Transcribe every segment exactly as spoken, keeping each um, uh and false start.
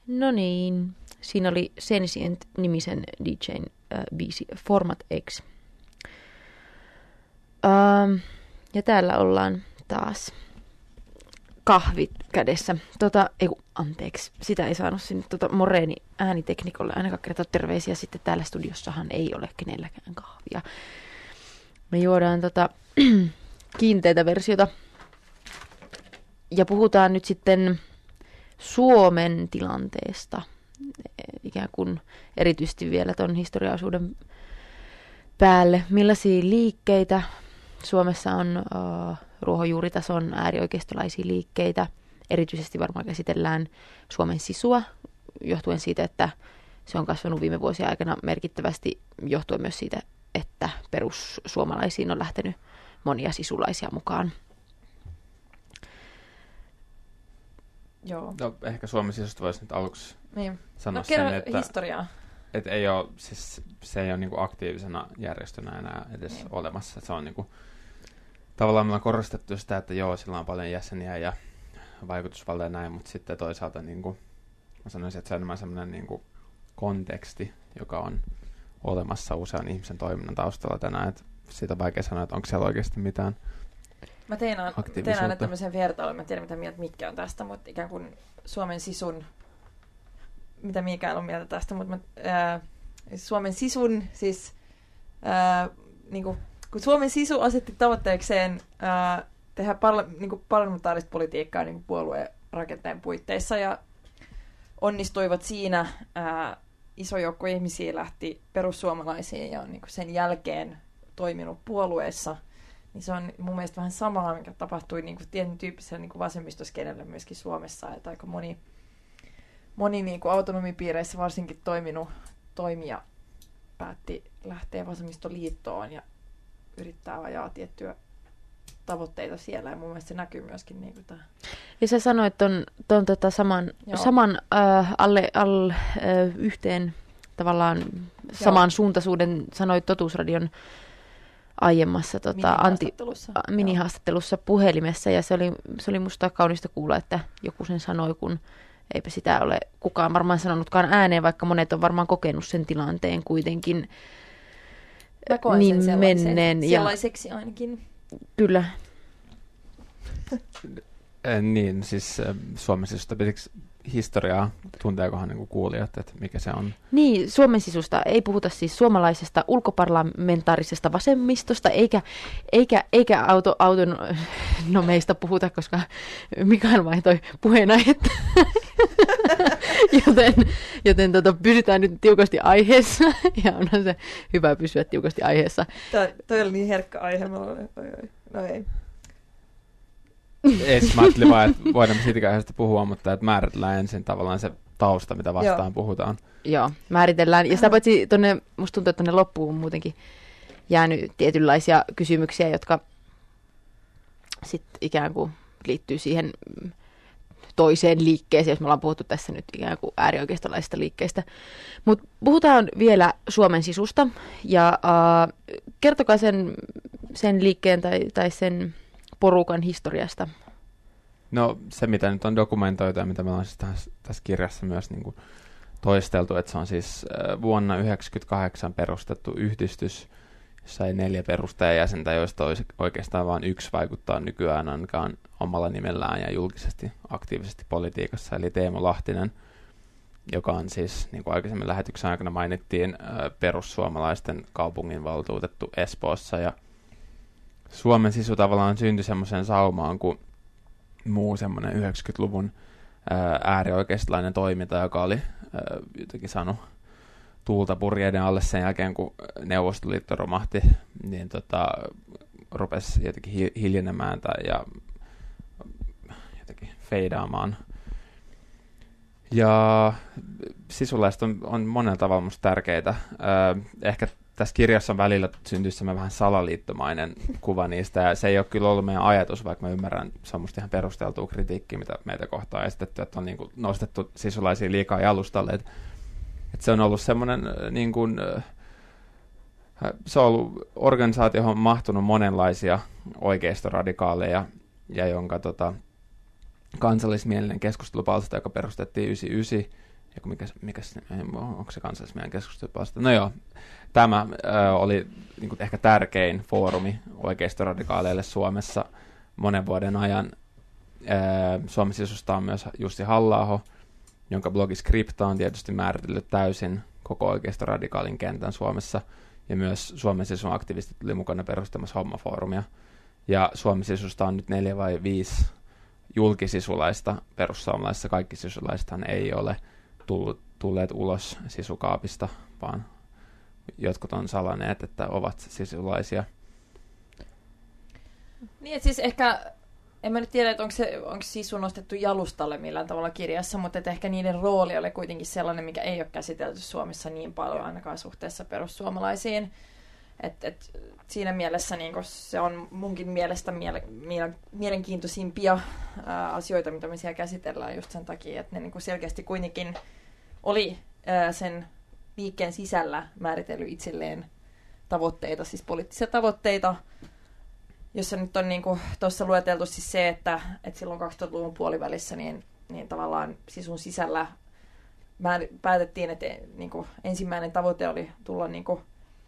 No niin, siinä oli Sensient-nimisen D J:n äh, biisi Format X. Ähm, ja täällä ollaan taas kahvit kädessä. Tota, ei kun, anteeksi, sitä ei saanut sinne tota Moreeni ääniteknikolle ainakaan kertoa terveisiä. Sitten täällä studiossahan ei ole kenelläkään kahvia. Me juodaan tota kiinteitä versiota. Ja puhutaan nyt sitten Suomen tilanteesta. Ikään kuin erityisesti vielä ton historiaosuuden päälle. Millaisia liikkeitä Suomessa on uh, ruohonjuuritason äärioikeistolaisia liikkeitä. Erityisesti varmaan käsitellään Suomen sisua, johtuen siitä, että se on kasvanut viime vuosien aikana merkittävästi, johtuen myös siitä, että perussuomalaisiin on lähtenyt monia sisulaisia mukaan. Joo. No, ehkä Suomen sisusta voisi nyt aluksi niin. sanoa no, sen, että, historiaa. että ei ole, siis, se ei ole niin kuin aktiivisena järjestönä enää edes niin. olemassa. Se on niin kuin, tavallaan me on korostettu sitä, että joo, sillä on paljon jäseniä ja vaikutusvalta ja näin, mutta sitten toisaalta niin kuin, mä sanoisin, että se on enemmän sellainen niin kuin konteksti, joka on olemassa usean ihmisen toiminnan taustalla tänään. Että siitä on vaikea sanoa, että onko siellä oikeasti mitään Mä tein, tein aina tämmöisen vertailun, mä en tiedä mitä mieltä Mikki on tästä, mutta ikään kuin Suomen sisun, mitä Mikael on mieltä tästä, mutta mä, ää, Suomen sisun, siis ää, niin kuin, kun Suomen sisu asetti tavoitteekseen ää, tehdä parla, niin kuin parlamentaarista politiikkaa niin kuin puolueen rakenteen puitteissa ja onnistuivat siinä, ää, iso joukko ihmisiä lähti perussuomalaisiin ja on niin kuin sen jälkeen toiminut puolueessa. Niin se on mun mielestä vähän samaa, mikä tapahtui niin kuin tietyn tyyppisellä niin kuin vasemmistoskenellä myöskin Suomessa. Että aika moni, moni niin kuin autonomipiireissä varsinkin toiminut toimija päätti lähteä vasemmistoliittoon ja yrittää ajaa tiettyjä tavoitteita siellä. Ja mun mielestä se näkyy myöskin niin kuin tämä. Ja sä sanoit ton, ton tota saman, saman äh, alle, alle äh, yhteen tavallaan saman Joo. suuntaisuuden, sanoit Totuusradion aiemmassa tota, minihaastattelussa. Anti, minihaastattelussa puhelimessa, ja se oli, se oli musta kaunista kuulla, että joku sen sanoi, kun eipä sitä ole kukaan varmaan sanonutkaan ääneen, vaikka monet on varmaan kokenut sen tilanteen kuitenkin niin sen menneen. Sellaiseksi ja, ainakin. Kyllä. Eh, niin, siis äh, Suomen sisusta pitikö historiaa, tunteekohan niin kuin kuulijat, että mikä se on? Niin, Suomen sisusta ei puhuta siis suomalaisesta ulkoparlamentaarisesta vasemmistosta, eikä, eikä, eikä auto, auton, no meistä puhuta, koska Mikael vaihtoi puheenaihetta. joten joten tota, pysytään nyt tiukasti aiheessa, ja onhan se hyvä pysyä tiukasti aiheessa. Tämä, toi oli niin herkkä aihe, mä olen, oi, oi. No ei. Ei, mä ajattelin vaan, että voidaan siitäkään aiheesta puhua, mutta että määritellään ensin tavallaan se tausta, mitä vastaan Joo. puhutaan. Joo, määritellään. Ja sitä paitsi tonne, musta tuntuu, että tuonne loppuun on muutenkin jäänyt tietynlaisia kysymyksiä, jotka sitten ikään kuin liittyy siihen toiseen liikkeeseen, jos me ollaan puhuttu tässä nyt ikään kuin äärioikeistolaisista liikkeistä. Mutta puhutaan vielä Suomen sisusta, ja äh, kertokaa sen, sen liikkeen tai, tai sen porukan historiasta. No se, mitä nyt on dokumentoitu ja mitä me ollaan siis tässä, tässä kirjassa myös niin kuin toisteltu, että se on siis äh, vuonna yhdeksänkymmentäkahdeksan perustettu yhdistys, jossa ei neljä perustajajäsentä, joista olisi oikeastaan vain yksi vaikuttaa nykyään ainakaan omalla nimellään ja julkisesti aktiivisesti politiikassa, eli Teemu Lahtinen, joka on siis, niin kuin aikaisemmin lähetyksen aikana mainittiin, äh, perussuomalaisten kaupunginvaltuutettu Espoossa, ja Suomen sisu tavallaan syntyi semmoiseen saumaan kuin muu semmoinen yhdeksänkymmentäluvun ää, äärioikeistolainen toiminta, joka oli ää, jotenkin saanut tuulta purjeiden alle sen jälkeen, kun Neuvostoliitto romahti, niin tota, rupesi jotenkin hi- hiljenemään tai ja jotenkin feidaamaan. Ja sisulaiset on, on monella tavalla musta tärkeitä. Ää, ehkä tässä kirjassa on välillä syntyy semmoinen vähän salaliittomainen kuva niistä, ja se ei ole kyllä ollut meidän ajatus, vaikka mä ymmärrän, se on musta ihan perusteltua kritiikkiä, mitä meitä kohtaan esitetty, että on niin kuin nostettu sisulaisia liikaa jalustalle, että, että se on ollut semmoinen, niin kuin, se on ollut organisaatio, johon on mahtunut monenlaisia oikeistoradikaaleja, ja jonka tota, kansallismielinen keskustelupalsta, joka perustettiin yhdeksänkymmentäyhdeksän, mikä, mikä, onko se kansallismielen keskustelupalsta? No joo, tämä ö, oli niin kuin ehkä tärkein foorumi oikeistoradikaaleille Suomessa monen vuoden ajan. Ö, Suomen sisusta on myös Jussi Halla-aho, jonka blogi Skripta on tietysti määritellyt täysin koko oikeistoradikaalin kentän Suomessa, ja myös Suomen sisun aktivistit oli mukana perustamassa hommafoorumia. Ja Suomen sisusta on nyt neljä vai viisi julkisisulaista perussuomalaisissa. Kaikki sisulaisethan ei ole tullut, tulleet ulos sisukaapista, vaan jotkut on salaneet, että ovat sisulaisia. Niin, että siis ehkä, en mä nyt tiedä, että onko, se, onko sisu nostettu jalustalle millään tavalla kirjassa, mutta että ehkä niiden rooli oli kuitenkin sellainen, mikä ei ole käsitelty Suomessa niin paljon ainakaan suhteessa perussuomalaisiin. Et, et, siinä mielessä niin se on munkin mielestä miele, miele, mielenkiintoisimpia ää, asioita, mitä me siellä käsitellään just sen takia, että ne niin selkeästi kuitenkin oli ää, sen liikkeen sisällä määritellyt itselleen tavoitteita, siis poliittisia tavoitteita, jossa nyt on niin tuossa lueteltu siis se, että, että silloin kaksituhattaluvun puolivälissä niin, niin tavallaan sisun sisällä määr, päätettiin, että niin ensimmäinen tavoite oli tulla niin kuin,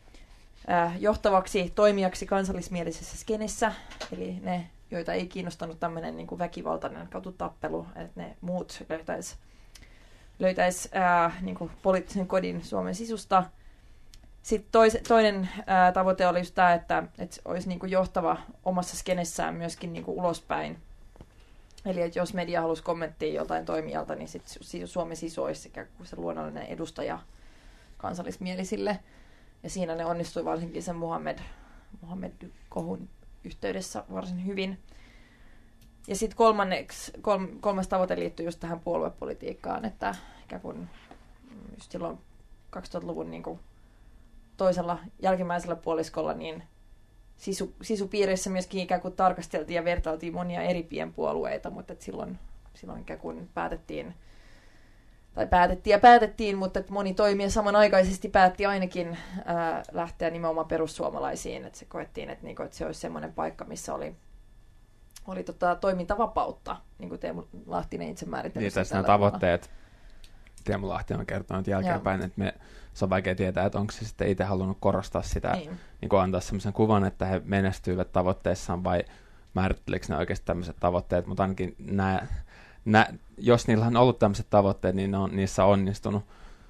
johtavaksi toimijaksi kansallismielisessä skenessä, eli ne, joita ei kiinnostanut tämmöinen niin kuin väkivaltainen katutappelu, että ne muut löytäisi löytäis, niin kuin poliittisen kodin Suomen sisusta. Sitten tois, toinen ää, tavoite oli just tämä, että, että olisi niin kuin johtava omassa skenessään myöskin niin kuin ulospäin. Eli että jos media halusi kommenttia jotain toimijalta, niin sitten Suomen sisu olisi sekä se luonnollinen edustaja kansallismielisille. Ja siinä ne onnistui varsinkin sen Muhammed, Muhammed-kohun yhteydessä varsin hyvin. Ja sitten kolmanneksi, kolm, kolmas tavoite liittyy just tähän puoluepolitiikkaan, että ikään kuin just silloin kaksituhattaluvun niin kuin toisella jälkimmäisellä puoliskolla niin sisu, sisupiirissä myöskin ikään kuin tarkasteltiin ja vertailtiin monia eri pienpuolueita, mutta silloin, silloin ikään kuin päätettiin, tai päätettiin ja päätettiin, mutta että moni toimija samanaikaisesti päätti ainakin ää, lähteä nimenomaan perussuomalaisiin, että se koettiin, että, niinku, että se olisi semmoinen paikka, missä oli, oli tota, toimintavapautta, niin kuin Teemu Lahtinen itse määritteli. Niin, tässä nämä tavoitteet. Teemu Lahti on kertonut jälkeenpäin, Joo. että me, se on vaikea tietää, että onko se sitten itse halunnut korostaa sitä, niin. Niin kuin antaa sellaisen kuvan, että he menestyivät tavoitteissaan, vai määrittelikö ne oikeasti tämmöiset tavoitteet, mutta ainakin nämä, nämä, jos niillä on ollut tämmöiset tavoitteet, niin ne on niissä onnistunut.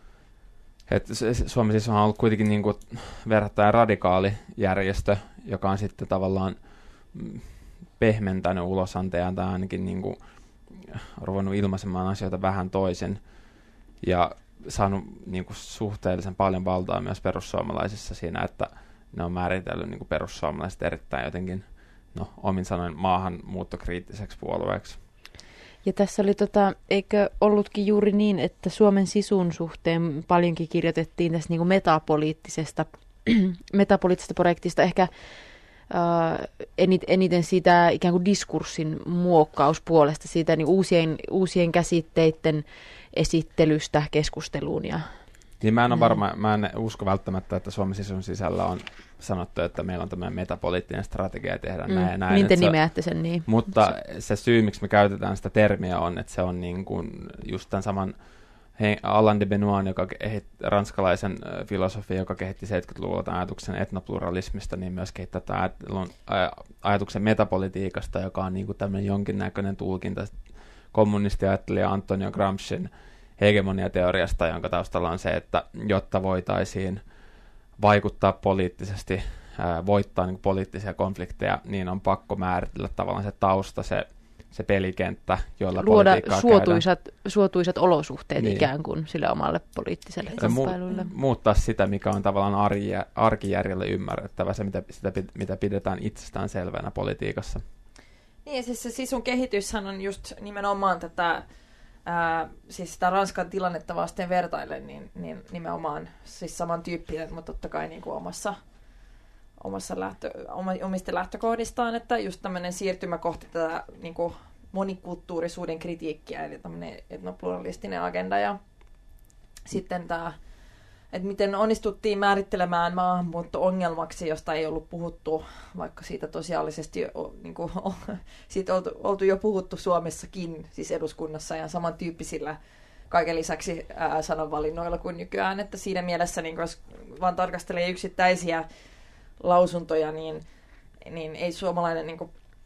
Et Suomi siis on ollut kuitenkin niin kuin verrattain radikaali järjestö, joka on sitten tavallaan pehmentänyt ulosantajaan tai ainakin niin kuin ruvennut ilmaisemaan asioita vähän toisin. Ja saanut niin kuin, suhteellisen paljon valtaa myös perussuomalaisissa siinä, että ne on määritellyt niin kuin, perussuomalaiset erittäin jotenkin, no, omin sanoen maahanmuuttokriittiseksi puolueeksi. Ja tässä oli, tota, eikö ollutkin juuri niin, että Suomen sisun suhteen paljonkin kirjoitettiin tästä niin kuin metapoliittisesta, metapoliittisesta projektista, ehkä Uh, eniten siitä ikään kuin diskurssin muokkauspuolesta, siitä niin uusien, uusien käsitteiden esittelystä keskusteluun. Ja niin mä en ole varma, mä en usko välttämättä, että Suomen sisun sisällä on sanottu, että meillä on tämmöinen metapoliittinen strategia tehdä mm. näin ja näin. Niin te nimeätte sen niin. Mutta se syy, miksi me käytetään sitä termiä on, että se on niin kuin just tämän saman Alain de Benoit, joka kehitti, ranskalaisen äh, filosofi, joka kehitti seitsemänkymmentäluvulla tämän ajatuksen etnopluralismista, niin myös kehittää tämän ajatuksen metapolitiikasta, joka on niin kuin tämmöinen jonkinnäköinen tulkinta kommunistiajattelija Antonio Gramscin hegemoniateoriasta, jonka taustalla on se, että jotta voitaisiin vaikuttaa poliittisesti, äh, voittaa niin kuin poliittisia konflikteja, niin on pakko määritellä tavallaan se tausta, se se pelikenttä, jolla luoda politiikkaa suotuisat, suotuisat olosuhteet niin. ikään kuin sille omalle poliittiselle kamppailulle. Mu- muuttaa sitä, mikä on tavallaan arki, arkijärjelle ymmärrettävä, se mitä, sitä, mitä pidetään itsestään selvänä politiikassa. Niin, siis se sisun kehityshän on just nimenomaan tätä, ää, siis sitä Ranskan tilannetta vasten vertaillen, niin, niin nimenomaan siis samantyyppinen, mutta totta kai niin kuin omassa omassa lähtö, omista lähtökohdistaan, että just tämmöinen siirtymä kohti tätä niin kuin monikulttuurisuuden kritiikkiä, eli tämmöinen etnopluralistinen agenda, ja sitten tämä, että miten onnistuttiin määrittelemään maahanmuutto-ongelmaksi, josta ei ollut puhuttu, vaikka siitä tosiaalisesti niin kuin, siitä oltu, oltu jo puhuttu Suomessakin, siis eduskunnassa, ja samantyyppisillä kaiken lisäksi ää, sananvalinnoilla kuin nykyään, että siinä mielessä, niin jos vaan tarkastelee yksittäisiä lausuntoja, niin, niin ei suomalainen, niin kuin,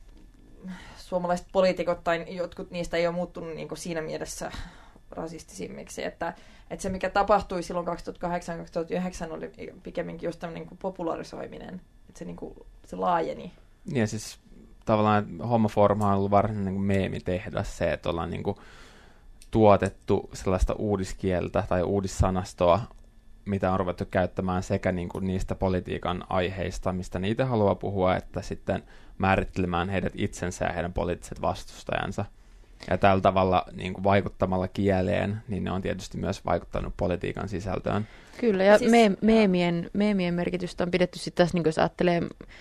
suomalaiset poliitikot tai jotkut niistä ei ole muuttunut niin kuin siinä mielessä rasistisimmiksi, että, että se mikä tapahtui silloin kaksituhattakahdeksan kaksituhattayhdeksän oli pikemminkin just tämmöinen niin kuin popularisoiminen, että se, niin kuin, se laajeni. Ja siis tavallaan homofooruma on ollut varsinainen niin kuin meemitehdas se, että ollaan niin kuin tuotettu sellaista uudiskieltä tai uudissanastoa, mitä on ruvettu käyttämään sekä niin kuin niistä politiikan aiheista, mistä niitä haluaa puhua, että sitten määrittelemään heidät itsensä ja heidän poliittiset vastustajansa. Ja tällä tavalla niin kuin vaikuttamalla kieleen, niin ne on tietysti myös vaikuttanut politiikan sisältöön. Kyllä, ja siis, me- meemien, meemien merkitystä on pidetty sitten tässä, niin jos ajattelee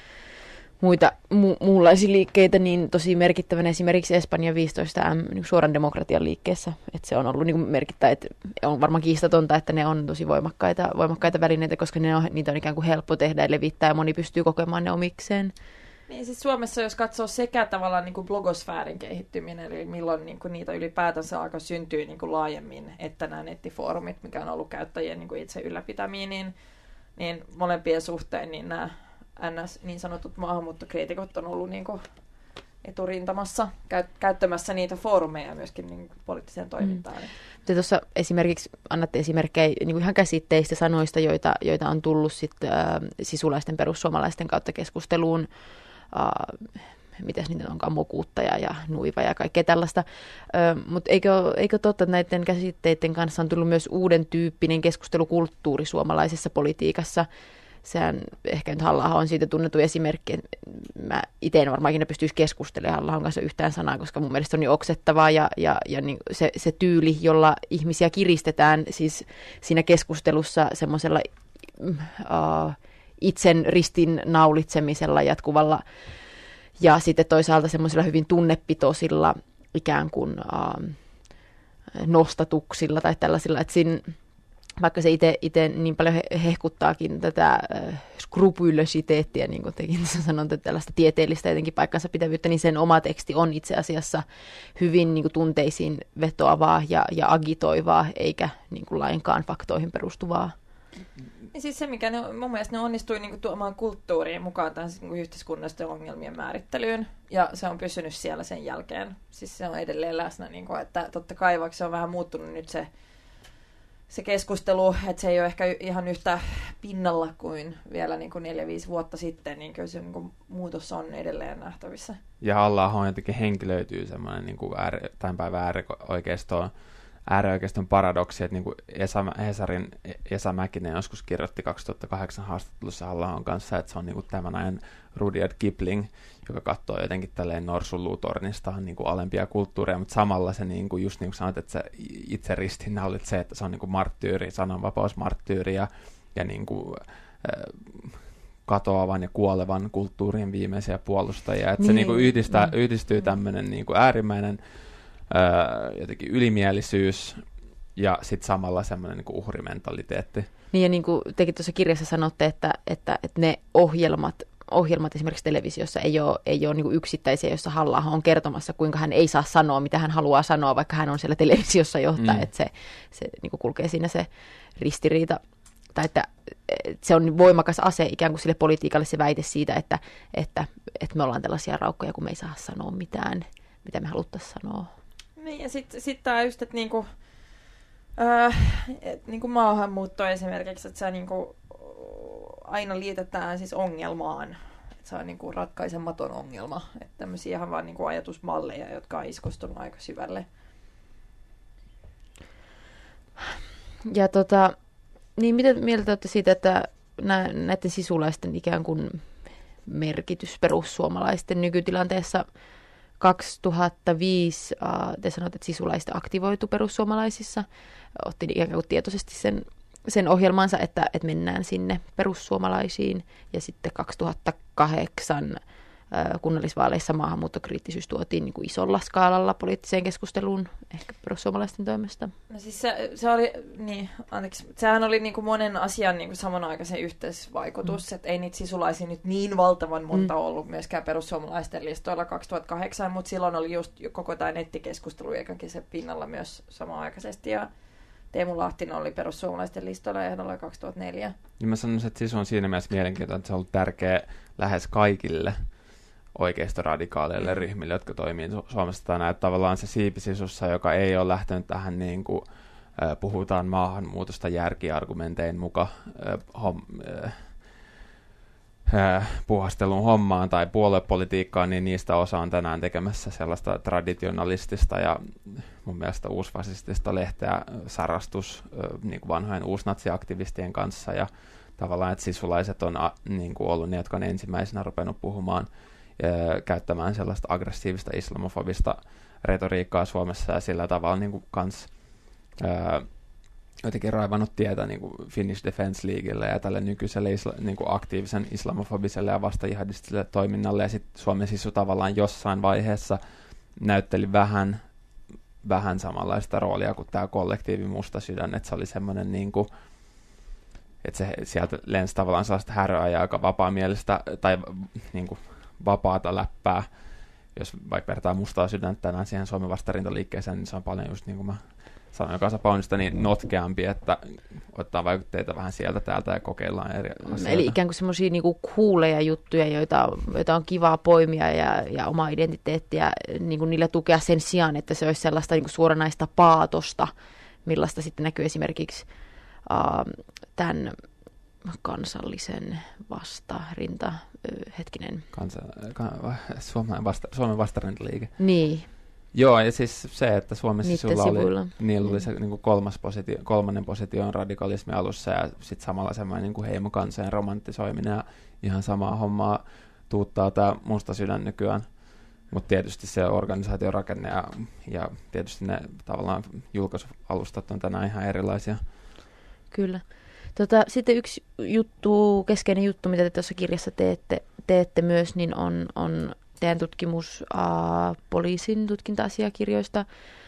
muita mu- muunlaisia liikkeitä, niin tosi merkittävänä esimerkiksi Espanjan viisitoista M niin suoran demokratian liikkeessä. Että se on ollut niin merkittävä, että on varmaan kiistatonta, että ne on tosi voimakkaita, voimakkaita välineitä, koska ne on, niitä on ikään kuin helppo tehdä ja levittää, ja moni pystyy kokemaan ne omikseen. Niin siis Suomessa, jos katsoo sekä tavallaan niin kuin blogosfäärin kehittyminen, eli milloin niin kuin niitä ylipäätänsä alkoi syntyä niin kuin laajemmin, että nämä nettifoorumit, mikä on ollut käyttäjien niin kuin itse ylläpitämiä, niin, niin molempien suhteen niin nämä N S, niin sanotut maahanmuuttokriitikot on ollut niin kuin eturintamassa käy- käyttämässä niitä foorumeja myöskin niin kuin poliittiseen toimintaan. Mm. Te tuossa esimerkiksi annatte esimerkkejä niin kuin ihan käsitteistä sanoista, joita, joita on tullut sit, äh, sisulaisten perussuomalaisten kautta keskusteluun. Uh, mitäs niitä onkaan, mokuuttaja ja nuiva ja kaikkea tällaista. Uh, Mutta eikö, eikö totta, että näiden käsitteiden kanssa on tullut myös uuden tyyppinen keskustelukulttuuri suomalaisessa politiikassa? Sehän ehkä nyt Halla-aho on siitä tunnettu esimerkki. Mä itse en varmaan ikinä pystyisi keskustelemaan Halla-ahon kanssa yhtään sanaa, koska mun mielestä on niin oksettavaa ja, ja, ja niin se, se tyyli, jolla ihmisiä kiristetään siis siinä keskustelussa semmoisella Uh, itsen ristin naulitsemisella jatkuvalla ja sitten toisaalta semmoisilla hyvin tunnepitoisilla ikään kuin äh, nostatuksilla tai tällaisilla, että siinä, vaikka se itse niin paljon hehkuttaakin tätä äh, skrupulositeettia, niin kuin tekin sanotte, tällaista tieteellistä jotenkin paikkansa pitävyyttä, niin sen oma teksti on itse asiassa hyvin niin kuin tunteisiin vetoavaa ja, ja agitoivaa, eikä niin kuin lainkaan faktoihin perustuvaa. Ja siis se, mikä ne, mun mielestä ne onnistui niinku tuomaan kulttuuriin mukaan tähän niinku yhteiskunnallisten ongelmien määrittelyyn, ja se on pysynyt siellä sen jälkeen. Siis se on edelleen läsnä, niinku, että totta kai vaikka se on vähän muuttunut nyt se, se keskustelu, että se ei ole ehkä ihan yhtä pinnalla kuin vielä niinku neljä viisi vuotta sitten, niin kyllä se niinku muutos on edelleen nähtävissä. Ja Halla-ahoon jotenkin henkilöityy semmoinen niinku ääri, tämän päivän äärioikeistoon äärioikeiston paradoksi, että niin kuin Esa, Hesarin Esa Mäkinen joskus kirjoitti kaksituhattakahdeksan haastattelussa Halla-ahon kanssa, että se on niin kuin tämän ajan Rudyard Kipling, joka katsoo jotenkin tälleen norsunluutornista niin kuin alempia kulttuureja, mutta samalla se niin kuin, just niin kuin sanoit, että se itse ristinnaulit se, että se on niin kuin marttyyri, sananvapausmarttyyri ja, ja niin kuin, äh, katoavan ja kuolevan kulttuurin viimeisiä puolustajia, että niin, se niin kuin yhdistää, niin. yhdistyy tämmöinen niin kuin äärimmäinen Öö, jotenkin ylimielisyys ja sitten samalla semmoinen niin kuin uhrimentaliteetti. Niin ja niin kuin tekin tuossa kirjassa sanotte, että, että, että ne ohjelmat, ohjelmat esimerkiksi televisiossa ei ole, ei ole niin kuin yksittäisiä, joissa Halla-aho on kertomassa, kuinka hän ei saa sanoa, mitä hän haluaa sanoa, vaikka hän on siellä televisiossa johtaa, mm. että se, se niin kuin kulkee siinä se ristiriita. Tai että, että se on voimakas ase ikään kuin sille politiikalle se väite siitä, että, että, että me ollaan tällaisia raukkoja, kun me ei saa sanoa mitään, mitä me haluttaisiin sanoa. Niin, ja sitten sit tämä just, että niinku, äh, et niinku maahanmuutto esimerkiksi, että se niinku aina liitetään siis ongelmaan. Että se on niinku ratkaisematon ongelma. Että tämmöisiä ihan vaan niinku ajatusmalleja, jotka on iskostunut aika syvälle. Ja tota, niin mitä mieltä olette siitä, että nä, näiden sisulaisten ikään kuin merkitys perussuomalaisten nykytilanteessa? kaksituhattaviisi uh, te sanoitte, että sisulaiset aktivoitu perussuomalaisissa. Otti ikään kuin tietoisesti sen, sen ohjelmansa, että, että mennään sinne perussuomalaisiin. Ja sitten kaksituhattakahdeksan kunnallisvaaleissa maahanmuuttokriittisyys tuotiin niin kuin isolla skaalalla poliittiseen keskusteluun, ehkä perussuomalaisten toimesta. No siis se, se oli, niin, anteeksi, sehän oli niin kuin monen asian niin kuin samanaikaisen yhteisvaikutus, mm. että ei niitä sisulaisia nyt niin valtavan monta mm. ollut myöskään perussuomalaisten listoilla kaksituhattakahdeksan, mutta silloin oli just koko tämä nettikeskustelu eikäkin se pinnalla myös samanaikaisesti, ja Teemu Lahtinen oli perussuomalaisten listoilla ehdolla kaksituhattaneljä. Niin mä sanoisin, että sisu on siinä mielessä mielenkiintoinen, että se on ollut tärkeä lähes kaikille oikeistoradikaaleille mm. ryhmille, jotka toimii Suomessa tänään. Että tavallaan se siipisisussa, joka ei ole lähtenyt tähän niin kuin, äh, puhutaan maahanmuutosta järkiargumentein mukaan äh, hom, äh, äh, puhastelun hommaan tai puoluepolitiikkaan, niin niistä osa on tänään tekemässä sellaista traditionalistista ja mun mielestä uusfasistista lehteä sarastus äh, niin kuin vanhojen uusnatsiaktivistien kanssa, ja tavallaan, että sisulaiset on a, niin kuin ollut ne, jotka on ensimmäisenä rupenut puhumaan ja käyttämään sellaista aggressiivista islamofobista retoriikkaa Suomessa, ja sillä tavalla niin kuin kans ää, jotenkin raivannut tietä niin kuin Finnish Defence Leaguelle ja tälle nykyiselle isla, niin kuin aktiivisen islamofobiselle ja vasta-jihadistiselle toiminnalle, ja sitten Suomen sisu tavallaan jossain vaiheessa näytteli vähän, vähän samanlaista roolia kuin tämä kollektiivi Musta Sydän, että se oli semmoinen niin kuin että se sieltä lensi tavallaan sellaista häröä ja aika vapaamielistä tai niin kuin vapaata läppää. Jos vaikka vertaa Mustaa Sydäntä tänään siihen Suomen vastarintaliikkeeseen, niin se on paljon just niin kuin mä sanoin Kaisa Paunista, niin notkeampi, että ottaa vaikutteita vähän sieltä täältä ja kokeillaan eri asioita. Eli ikään kuin semmoisia niin kuin cooleja juttuja, joita, joita on kivaa poimia ja, ja omaa identiteettiä niin kuin niillä tukea sen sijaan, että se olisi sellaista niin kuin suoranaista paatosta, millaista sitten näkyy esimerkiksi Uh, tämän kansallisen vastarinta, uh, hetkinen. Kansa, ka, Suomen, vasta, Suomen vastarintaliike. Niin. Joo, ja siis se, että Suomessa niiden sulla sivuilla. oli, niillä oli se niin kuin kolmas positio, kolmannen position radikalismi alussa, ja sitten samalla semmoinen niin kuin heimokansojen romanttisoiminen, ja ihan samaa hommaa tuuttaa tämä Musta Sydän nykyään. Mutta tietysti se organisaatiorakenne ja, ja tietysti ne tavallaan julkaisualustat on tänään ihan erilaisia. Kyllä. Tota, sitten yksi juttu, keskeinen juttu, mitä te tuossa kirjassa teette, teette myös, niin on, on teidän tutkimus uh, poliisin tutkinta-asiakirjoista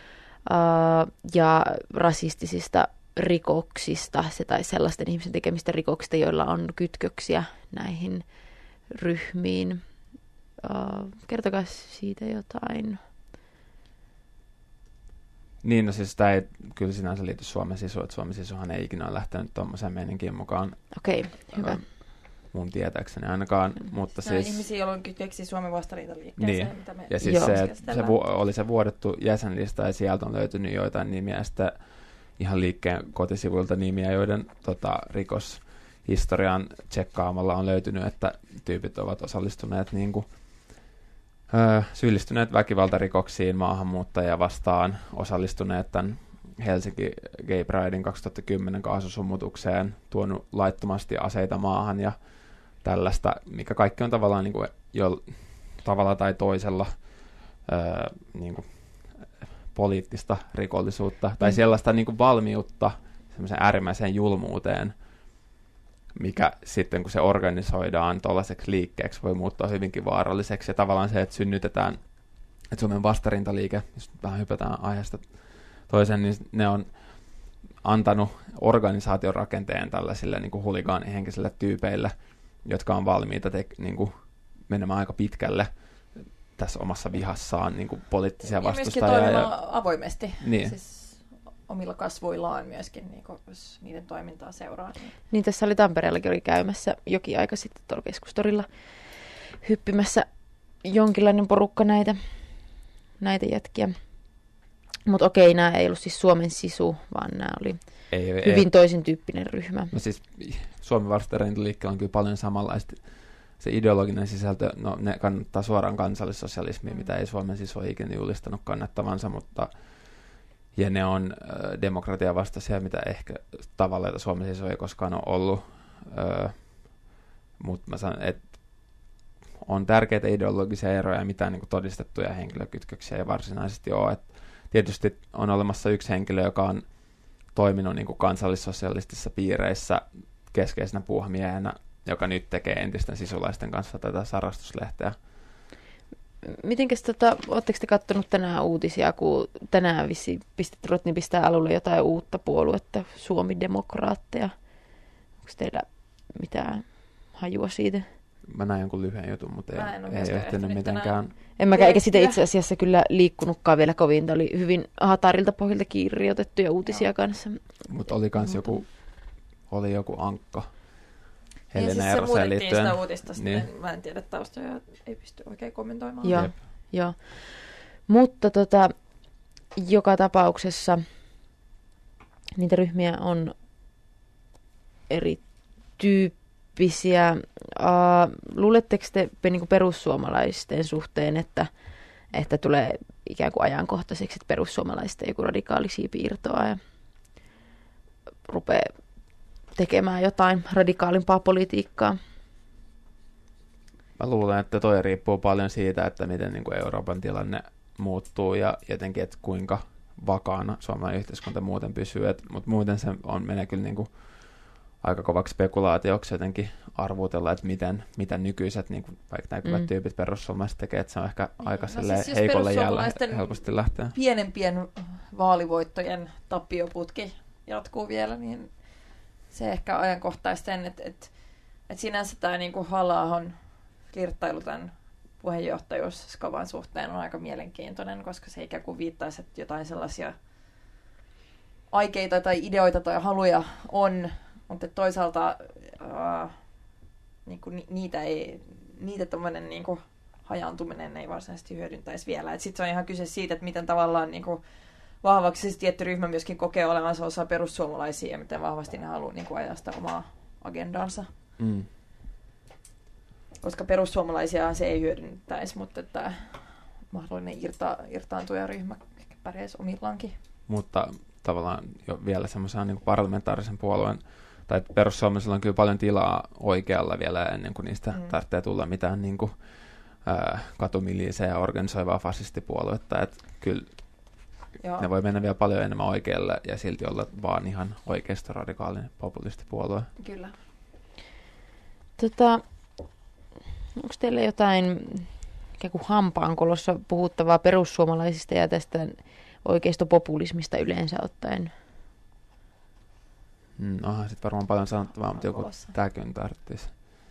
uh, ja rasistisista rikoksista, se tai sellaisten ihmisten tekemistä rikoksista, joilla on kytköksiä näihin ryhmiin. Uh, kertokaa siitä jotain. Niin, no siis tämä ei kyllä sinänsä liity Suomen sisuun, että Suomen sisuhan ei ikinä ole lähtenyt tuommoisen meininkin mukaan. Okei, okay, hyvä. Äh, mun tietääkseni ainakaan, mutta no, siis... ihmisiä, joilla on kytköksiä Suomen vastarintaliikkeeseen, niin. mitä me... Ja siis se, se vu- oli se vuodettu jäsenlista, ja sieltä on löytynyt joitain nimiä, sitten ihan liikkeen kotisivuilta nimiä, joiden tota, rikoshistorian tsekkaamalla on löytynyt, että tyypit ovat osallistuneet niin kuin Öö, syyllistyneet väkivaltarikoksiin maahanmuuttajia vastaan, osallistuneet tämän Helsinki Gay Pridein kaksituhattakymmenen kaasusummutukseen, tuonut laittomasti aseita maahan ja tällaista, mikä kaikki on tavallaan niin kuin jo tavalla tai toisella öö, niin kuin poliittista rikollisuutta, tai sellaista niin kuin valmiutta semmoiseen äärimmäiseen julmuuteen, mikä sitten kun se organisoidaan tuollaiseksi liikkeeksi voi muuttua hyvinkin vaaralliseksi. Ja tavallaan se, että synnytetään, että Suomen vastarintaliike, jos vähän hypätään aiheesta toiseen, niin ne on antanut organisaation rakenteen tällaisille niin kuin huligaanihenkisille tyypeille, jotka on valmiita te, niin kuin menemään aika pitkälle tässä omassa vihassaan niin kuin poliittisia vastustajia. Ja myöskin toimimaan avoimesti. Niin. Siis omilla kasvoillaan myöskin, niin kun, jos niiden toimintaa seuraa. Niin. niin tässä oli Tampereellakin oli käymässä jokin aika sitten tuolla Keskustorilla hyppimässä jonkinlainen porukka näitä, näitä jätkiä. Mutta okei, nämä ei ollut siis Suomen sisu, vaan nämä oli ei, hyvin ei. toisen tyyppinen ryhmä. No siis Suomen vastarintaliikkeellä on kyllä paljon samanlaista. Se ideologinen sisältö, no ne kannattaa suoraan kansallissosialismia, mitä ei Suomen sisu ikinä julistanut kannattavansa, mutta ja ne on äh, demokratian vastaisia, mitä ehkä tavalla, että Suomen sisu ei koskaan ole ollut. Äh, mutta mä sanon, että on tärkeitä ideologisia eroja ja mitään niin kuin todistettuja henkilökytköksiä ei varsinaisesti ole. Et tietysti on olemassa yksi henkilö, joka on toiminut niin kuin kansallissosialistisissa piireissä keskeisenä puuhamiehenä, joka nyt tekee entisten sisulaisten kanssa tätä sarastuslehteä. mitenkäs tota, ootteko te kattonut tänään uutisia, kun tänään vissi pistetty Rotni pistää alulle jotain uutta puoluetta, Suomi-demokraatteja. Onko teillä mitään hajua siitä? Mä näin jonkun lyhyen jutun, mutta ei, ei ehtinyt mitenkään. Tänään. En mäkään, eikä sitä itse asiassa kyllä liikkunutkaan vielä kovin. Tämä oli hyvin hatarilta pohjalta kirjoitettuja uutisia Joo. kanssa. Mutta oli kans joku, oli joku ankka. Helena siis se muutettiin sitä uutista, niin. Mä en tiedä taustoja, ei pysty oikein kommentoimaan. Joo, jo. Mutta tota, joka tapauksessa niitä ryhmiä on erityyppisiä. Uh, luuletteko te niin kuin perussuomalaisten suhteen, että, että tulee ikään kuin ajankohtaiseksi, että perussuomalaisten joku radikaali siipi irtoaa ja rupeaa tekemään jotain radikaalimpaa politiikkaa? Mä luulen, että toi riippuu paljon siitä, että miten niin kuin Euroopan tilanne muuttuu ja jotenkin, että kuinka vakaana suomalainen yhteiskunta muuten pysyy. Mutta muuten se on, menee kyllä niin kuin aika kovaksi spekulaatioksi jotenkin arvutella, että miten, mitä nykyiset niin kuin, vaikka näkyvät mm. tyypit perussuomalaiset tekee, että se on ehkä aika no, siis heikolle jäällä helposti lähteä. Pienempien vaalivoittojen tappioputki jatkuu vielä, niin se ehkä ajankohtaisi sen, että, että, että sinänsä tämä niin kuin Halla-ahon flirttailu tämän puheenjohtajuuskavan suhteen on aika mielenkiintoinen, koska se ikään kuin viittaisi, että jotain sellaisia aikeita tai ideoita tai haluja on, mutta toisaalta äh, niin kuin niitä ei, niitä tommoinen niin kuin hajaantuminen ei varsinaisesti hyödyntäisi vielä. Sitten se on ihan kyse siitä, että miten tavallaan niin kuin vahvaksi se tietty ryhmä myöskin kokee olevansa osa perussuomalaisia ja miten vahvasti ne haluaa niin kuin ajaa sitä omaa agendansa. Mm. Koska perussuomalaisia se ei hyödyntäisi, mutta että mahdollinen irta, irtaantuja ryhmä ehkä pärjäisi omillaankin. Mutta tavallaan jo vielä semmoisen niin parlamentaarisen puolueen, tai perussuomalaisilla on kyllä paljon tilaa oikealla vielä ennen kuin niistä mm. tarvitsee tulla mitään niin kuin, ää, katumiliisejä ja organisoivaa fasistipuoluetta. Että kyllä Joo. ne voi mennä vielä paljon enemmän oikealle ja silti olla vaan ihan oikeasta radikaalinen populistipuolue. Kyllä. Tota, onko teillä jotain ikään kuin hampaankolossa puhuttavaa perussuomalaisista ja tästä oikeistopopulismista yleensä ottaen? Mm, aha, sitten varmaan paljon sanottavaa, mutta joku tämäkin tarvitsisi.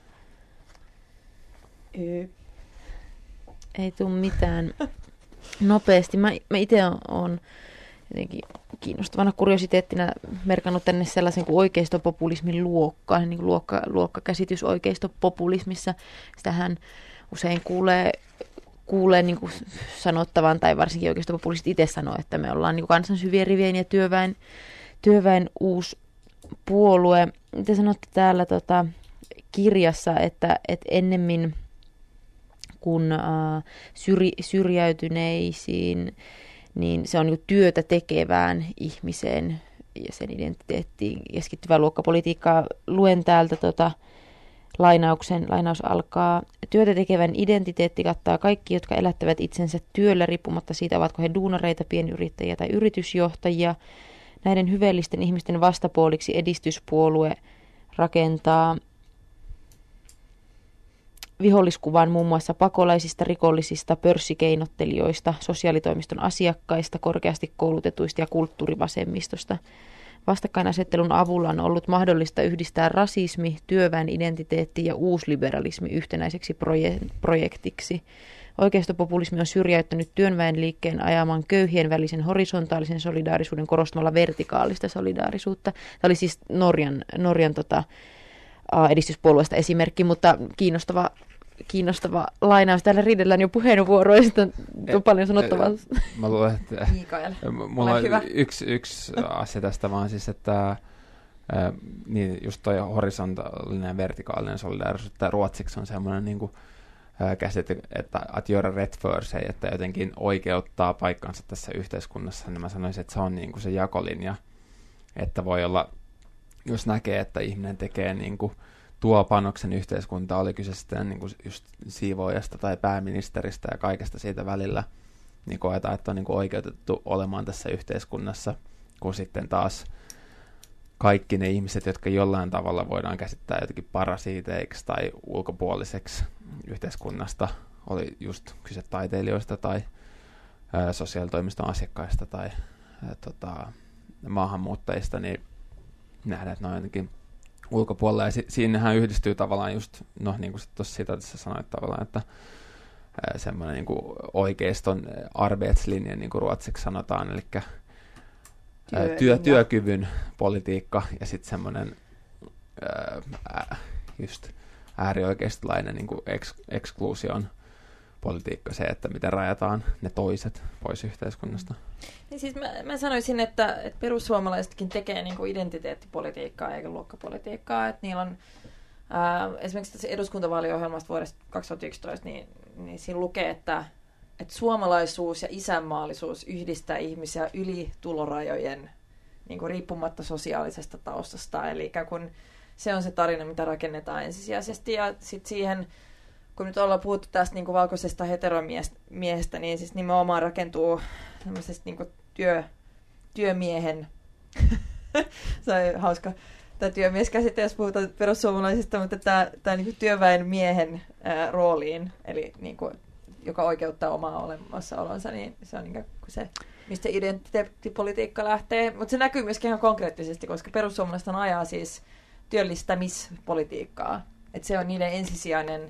Yy. Ei tule mitään. Nopeasti. Mä, mä itse olen jotenkin kiinnostavana kuriositeettina merkannut tänne sellaisen kuin oikeistopopulismin luokka, niin kuin luokka, luokkakäsitys oikeistopopulismissa. Sitähän usein kuulee, kuulee niin kuin sanottavan, tai varsinkin oikeistopopulistit itse sanoo, että me ollaan niin kuin kansan syvien rivien ja työväen, työväen uusi puolue. Te sanotte täällä tota, kirjassa, että, että ennemmin kun äh, syri, syrjäytyneisiin, niin se on niin työtä tekevään ihmiseen ja sen identiteettiin keskittyvää luokkapolitiikkaa. Luen täältä tota, lainauksen, lainaus alkaa. Työtä tekevän identiteetti kattaa kaikki, jotka elättävät itsensä työllä riippumatta siitä, ovatko he duunareita, pienyrittäjiä tai yritysjohtajia. Näiden hyveellisten ihmisten vastapuoliksi edistyspuolue rakentaa viholliskuvan muun muassa pakolaisista, rikollisista, pörssikeinottelijoista, sosiaalitoimiston asiakkaista, korkeasti koulutetuista ja kulttuurivasemmistosta. Vastakkainasettelun avulla on ollut mahdollista yhdistää rasismi, työväen identiteetti ja uusliberalismi yhtenäiseksi proje- projektiksi. Oikeistopopulismi on syrjäyttänyt työnväenliikkeen ajaman köyhien välisen horisontaalisen solidaarisuuden korostamalla vertikaalista solidaarisuutta. Tämä oli siis Norjan, Norjan tota, edistyspuolueesta esimerkki, mutta kiinnostava, kiinnostava lainaus. Täällä riidellään jo puheenvuoroja, sitten on paljon sanottavaa. Mä luulen, että Mikael, mulla on yksi, yksi asia tästä vaan siis, että äh, niin just toi horisontaalinen ja vertikaalinen solidaarisuus, että ruotsiksi on semmoinen niin kuin, äh, käsite, että at you're rätt för sig, että jotenkin oikeuttaa paikkansa tässä yhteiskunnassa, niin mä sanoisin, että se on niin kuin se jakolinja, että voi olla jos näkee, että ihminen tekee niin kuin, tuo panoksen yhteiskuntaa, oli kyse sitten niin kuin just siivoojasta tai pääministeristä ja kaikesta siitä välillä, niin koetaan, että on niin kuin oikeutettu olemaan tässä yhteiskunnassa, kun sitten taas kaikki ne ihmiset, jotka jollain tavalla voidaan käsittää jotenkin parasiiteiksi tai ulkopuoliseksi yhteiskunnasta, oli just kyse taiteilijoista tai ää, sosiaalitoimiston asiakkaista tai ää, tota, maahanmuuttajista, niin nähdään, että ne on jotenkin ulkopuolella. Ja si- siinähän yhdistyy tavallaan just, no niin kuin tuossa siitä tässä sanoit tavallaan, että ää, semmoinen niin kuin oikeiston arbetslinja, niin kuin ruotsiksi sanotaan, eli ää, työ, työkyvyn politiikka ja sitten semmoinen ää, just äärioikeistolainen niin kuin eks- ekskluusion politiikka, se, että miten rajataan ne toiset pois yhteiskunnasta. Niin siis mä, mä sanoisin, että, että perussuomalaisetkin tekee niin kuin identiteettipolitiikkaa eikä luokkapolitiikkaa. Että niillä on ää, esimerkiksi tässä eduskuntavaaliohjelmasta vuodesta kaksituhattayksitoista, niin, niin siinä lukee, että, että suomalaisuus ja isänmaallisuus yhdistää ihmisiä yli tulorajojen niin kuin riippumatta sosiaalisesta taustasta. Eli ikään kuin se on se tarina, mitä rakennetaan ensisijaisesti. Ja sitten siihen, kun nyt ollaan puhuttu tästä niin kuin valkoisesta heteromiehestä, niin siis nimenomaan rakentuu tämmöisestä niin kuin työ, työmiehen, se on hauska, tämä työmieskäsite, jos puhutaan perussuomalaisista, mutta tämä, tämä niin kuin työväen miehen ää, rooliin, eli niin kuin, joka oikeuttaa omaa olemassaolonsa, niin se on niin kuin se, mistä identiteettipolitiikka lähtee. Mutta se näkyy myöskin ihan konkreettisesti, koska perussuomalaiset ajaa siis työllistämispolitiikkaa. Että se on niiden ensisijainen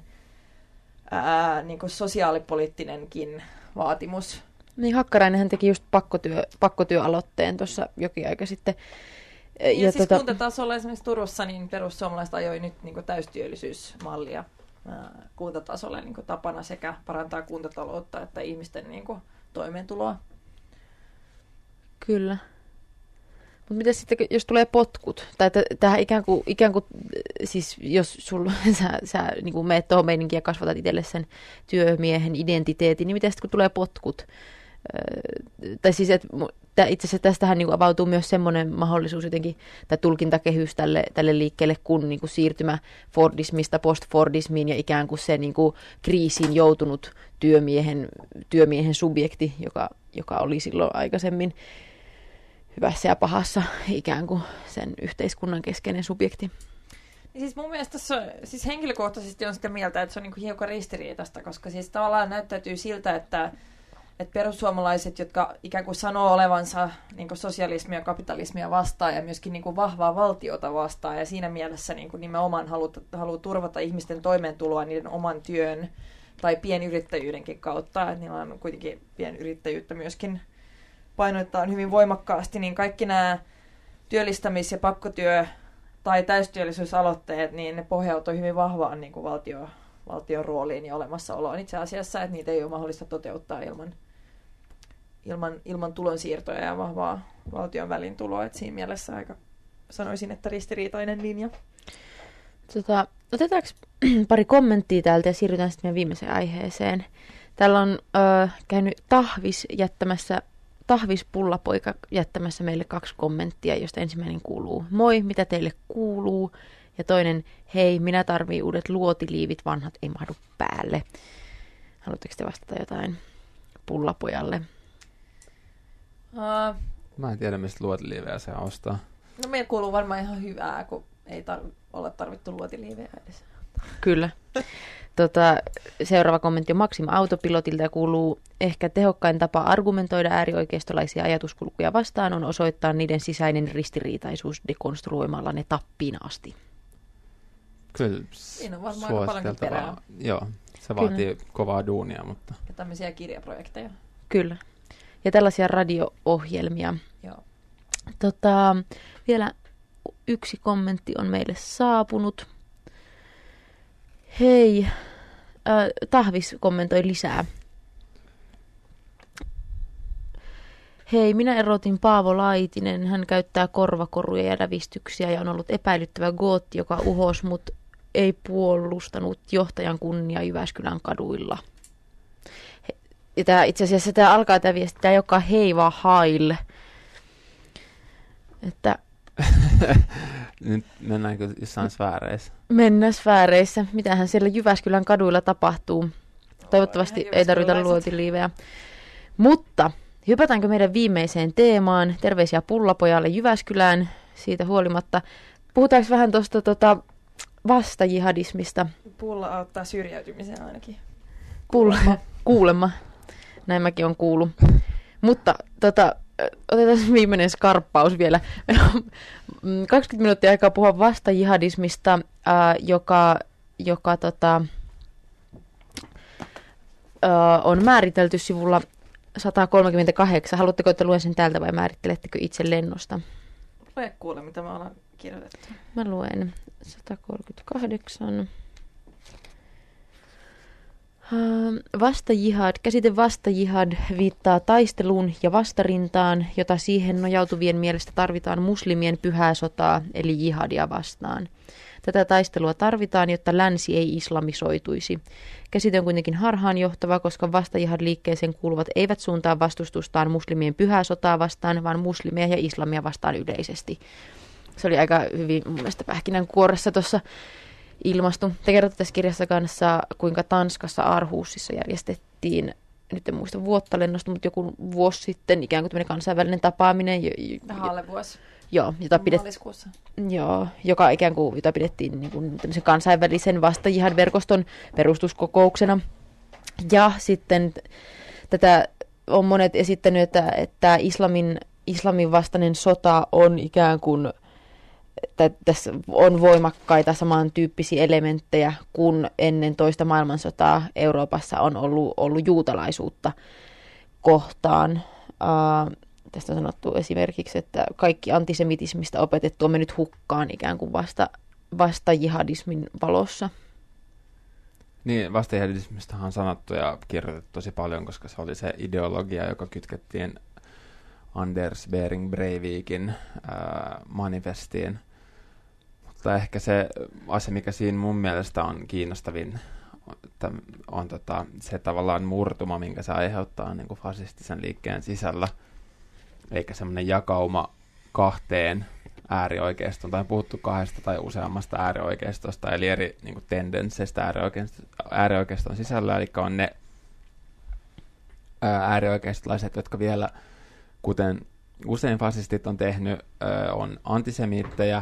ää, niin kuin sosiaalipoliittinenkin vaatimus. Niin, Hakkarainenhän teki just pakkotyö, pakkotyöaloitteen tuossa jokin aika sitten. Ja, ja siis tota... kuntatasolla esimerkiksi Turussa niin perussuomalaiset ajoi nyt niin kuin täystyöllisyysmallia ää, kuntatasolle niin kuin tapana sekä parantaa kuntataloutta että ihmisten niin kuin toimeentuloa. Kyllä. Mutta mitä sitten, jos tulee potkut? Tai t- tähän ikään kuin, ikään kuin, siis jos sulla, sä, sä niin kuin meet tuohon meininkiin ja kasvatat itselle sen työmiehen identiteetin, niin mitä sitten kun tulee potkut? Öö, tai siis, että itse asiassa tästähän niin kuin avautuu myös semmoinen mahdollisuus jotenkin, tai tulkintakehys tälle, tälle liikkeelle, kun niin kuin siirtymä Fordismista post-Fordismiin ja ikään kuin se niin kuin kriisiin joutunut työmiehen, työmiehen subjekti, joka, joka oli silloin aikaisemmin hyvässä ja pahassa ikään kuin sen yhteiskunnan keskeinen subjekti. Siis mun mielestä tässä on, siis henkilökohtaisesti on sitä mieltä, että se on niin kuin hiukan ristiriitaista, koska siis tavallaan näyttäytyy siltä, että, että perussuomalaiset, jotka ikään kuin sanoo olevansa niin kuin sosialismia ja kapitalismia vastaan ja myöskin niin kuin vahvaa valtiota vastaan ja siinä mielessä niin kuin nimenomaan haluaa turvata ihmisten toimeentuloa niiden oman työn tai pienyrittäjyydenkin kautta, että niillä on kuitenkin pienyrittäjyyttä myöskin painoittaa hyvin voimakkaasti, niin kaikki nämä työllistämis- ja pakkotyö- tai täystyöllisyysaloitteet, niin ne pohjautuu hyvin vahvaan niin kuin valtio, valtion rooliin ja olemassaoloon itse asiassa, että niitä ei ole mahdollista toteuttaa ilman, ilman, ilman tulonsiirtoja ja vahvaa valtion välintuloa. Että siinä mielessä aika sanoisin, että ristiriitainen linja. Tota, otetaanko pari kommenttia täältä ja siirrytään sitten meidän viimeiseen aiheeseen. Täällä on ö, käynyt Tahvis jättämässä Tahvispullapoika jättämässä meille kaksi kommenttia, josta ensimmäinen kuuluu: moi, mitä teille kuuluu? Ja toinen: hei, minä tarviin uudet luotiliivit, vanhat ei mahdu päälle. Haluatteko te vastata jotain Pullapojalle? Uh, Mä en tiedä, mistä luotiliivejä se ostaa. No meillä kuuluu varmaan ihan hyvää, kun ei tar- olla tarvittu luotiliivejä edes. Kyllä. Tota, seuraava kommentti on Maxima Autopilotilta ja kuuluu: ehkä tehokkain tapa argumentoida äärioikeistolaisia ajatuskulkuja vastaan on osoittaa niiden sisäinen ristiriitaisuus dekonstruoimalla ne tappiin asti. Kyllä, siinä on varmaan aika paljonkin perää. Joo, se vaatii Kyllä. kovaa duunia, mutta... Ja tämmöisiä kirjaprojekteja. Kyllä. Ja tällaisia radio-ohjelmia. Joo. Tota, vielä yksi kommentti on meille saapunut. Hei, äh, Tahvis kommentoi lisää. Hei, minä erotin Paavo Laitinen. Hän käyttää korvakoruja ja lävistyksiä ja on ollut epäilyttävä gootti, joka uhos, mutta ei puolustanut johtajan kunnia Jyväskylän kaduilla. He, ja tää, itse asiassa tämä alkaa tämä viesti, tämä ei olekaan hei, vaan hail. Että... Nyt mennäänkö jossain sfääreissä? Mennään sfääreissä. Mitähän siellä Jyväskylän kaduilla tapahtuu? Toivottavasti ei tarvita luotiliivejä. Mutta hypätäänkö meidän viimeiseen teemaan? Terveisiä Pullapojalle Jyväskylään siitä huolimatta. Puhutaanko vähän tuosta tota, vastajihadismista? Pulla auttaa syrjäytymiseen ainakin. Kuulemma. Kuulemma. Näin mäkin on kuullut. Mutta tota, otetaan viimeinen skarppaus vielä. Meillä on kaksikymmentä minuuttia aikaa puhua vastajihadismista, ää, joka, joka tota, ää, on määritelty sivulla sata kolmekymmentäkahdeksan. Haluatteko, että luen sen täältä vai määrittelettekö itse lennosta? Lue kuule, mitä mä olen kirjoitettu. Mä luen sata kolmekymmentäkahdeksan. Vastajihad. Käsite vastajihad viittaa taisteluun ja vastarintaan, jota siihen nojautuvien mielestä tarvitaan muslimien pyhää sotaa, eli jihadia vastaan. Tätä taistelua tarvitaan, jotta länsi ei islamisoituisi. Käsite on kuitenkin harhaanjohtava, koska vastajihad-liikkeeseen kuuluvat eivät suuntaa vastustustaan muslimien pyhää sotaa vastaan, vaan muslimeja ja islamia vastaan yleisesti. Se oli aika hyvin mun mielestä pähkinänkuoressa tuossa ilmastu. Te kerrotte tässä kirjassa kanssa, kuinka Tanskassa Aarhusissa järjestettiin, nyt en muista vuotta lennosta, mutta joku vuosi sitten ikään kuin tämmöinen kansainvälinen tapaaminen. Vähän alle vuosi. Joo, jota pidet, joo, joka ikään kuin, jota pidettiin niin kuin tämmöisen kansainvälisen vastajihad-verkoston perustuskokouksena. Ja sitten tätä on monet esittänyt, että, että islamin, islamin vastainen sota on ikään kuin, että tässä on voimakkaita samantyyppisiä elementtejä kuin ennen toista maailmansotaa Euroopassa on ollut, ollut juutalaisuutta kohtaan. Uh, tästä on sanottu esimerkiksi, että kaikki antisemitismistä opetettu on mennyt hukkaan ikään kuin vasta, vasta jihadismin valossa. Niin, vasta jihadismistahan on sanottu ja kirjoitettu tosi paljon, koska se oli se ideologia, joka kytkettiin Anders Behring Breivikin ää, manifestiin. Mutta ehkä se asia, mikä siinä mun mielestä on kiinnostavin, on, on tota, se tavallaan murtuma, minkä se aiheuttaa niin kuin fasistisen liikkeen sisällä. Eikä semmoinen jakauma kahteen äärioikeistoon, tai puhuttu kahdesta tai useammasta äärioikeistosta, eli eri niin kuin tendensseistä äärioikeiston sisällä, eli on ne ää, äärioikeistolaiset, jotka vielä, kuten usein fasistit on tehnyt, ää, on antisemiittejä,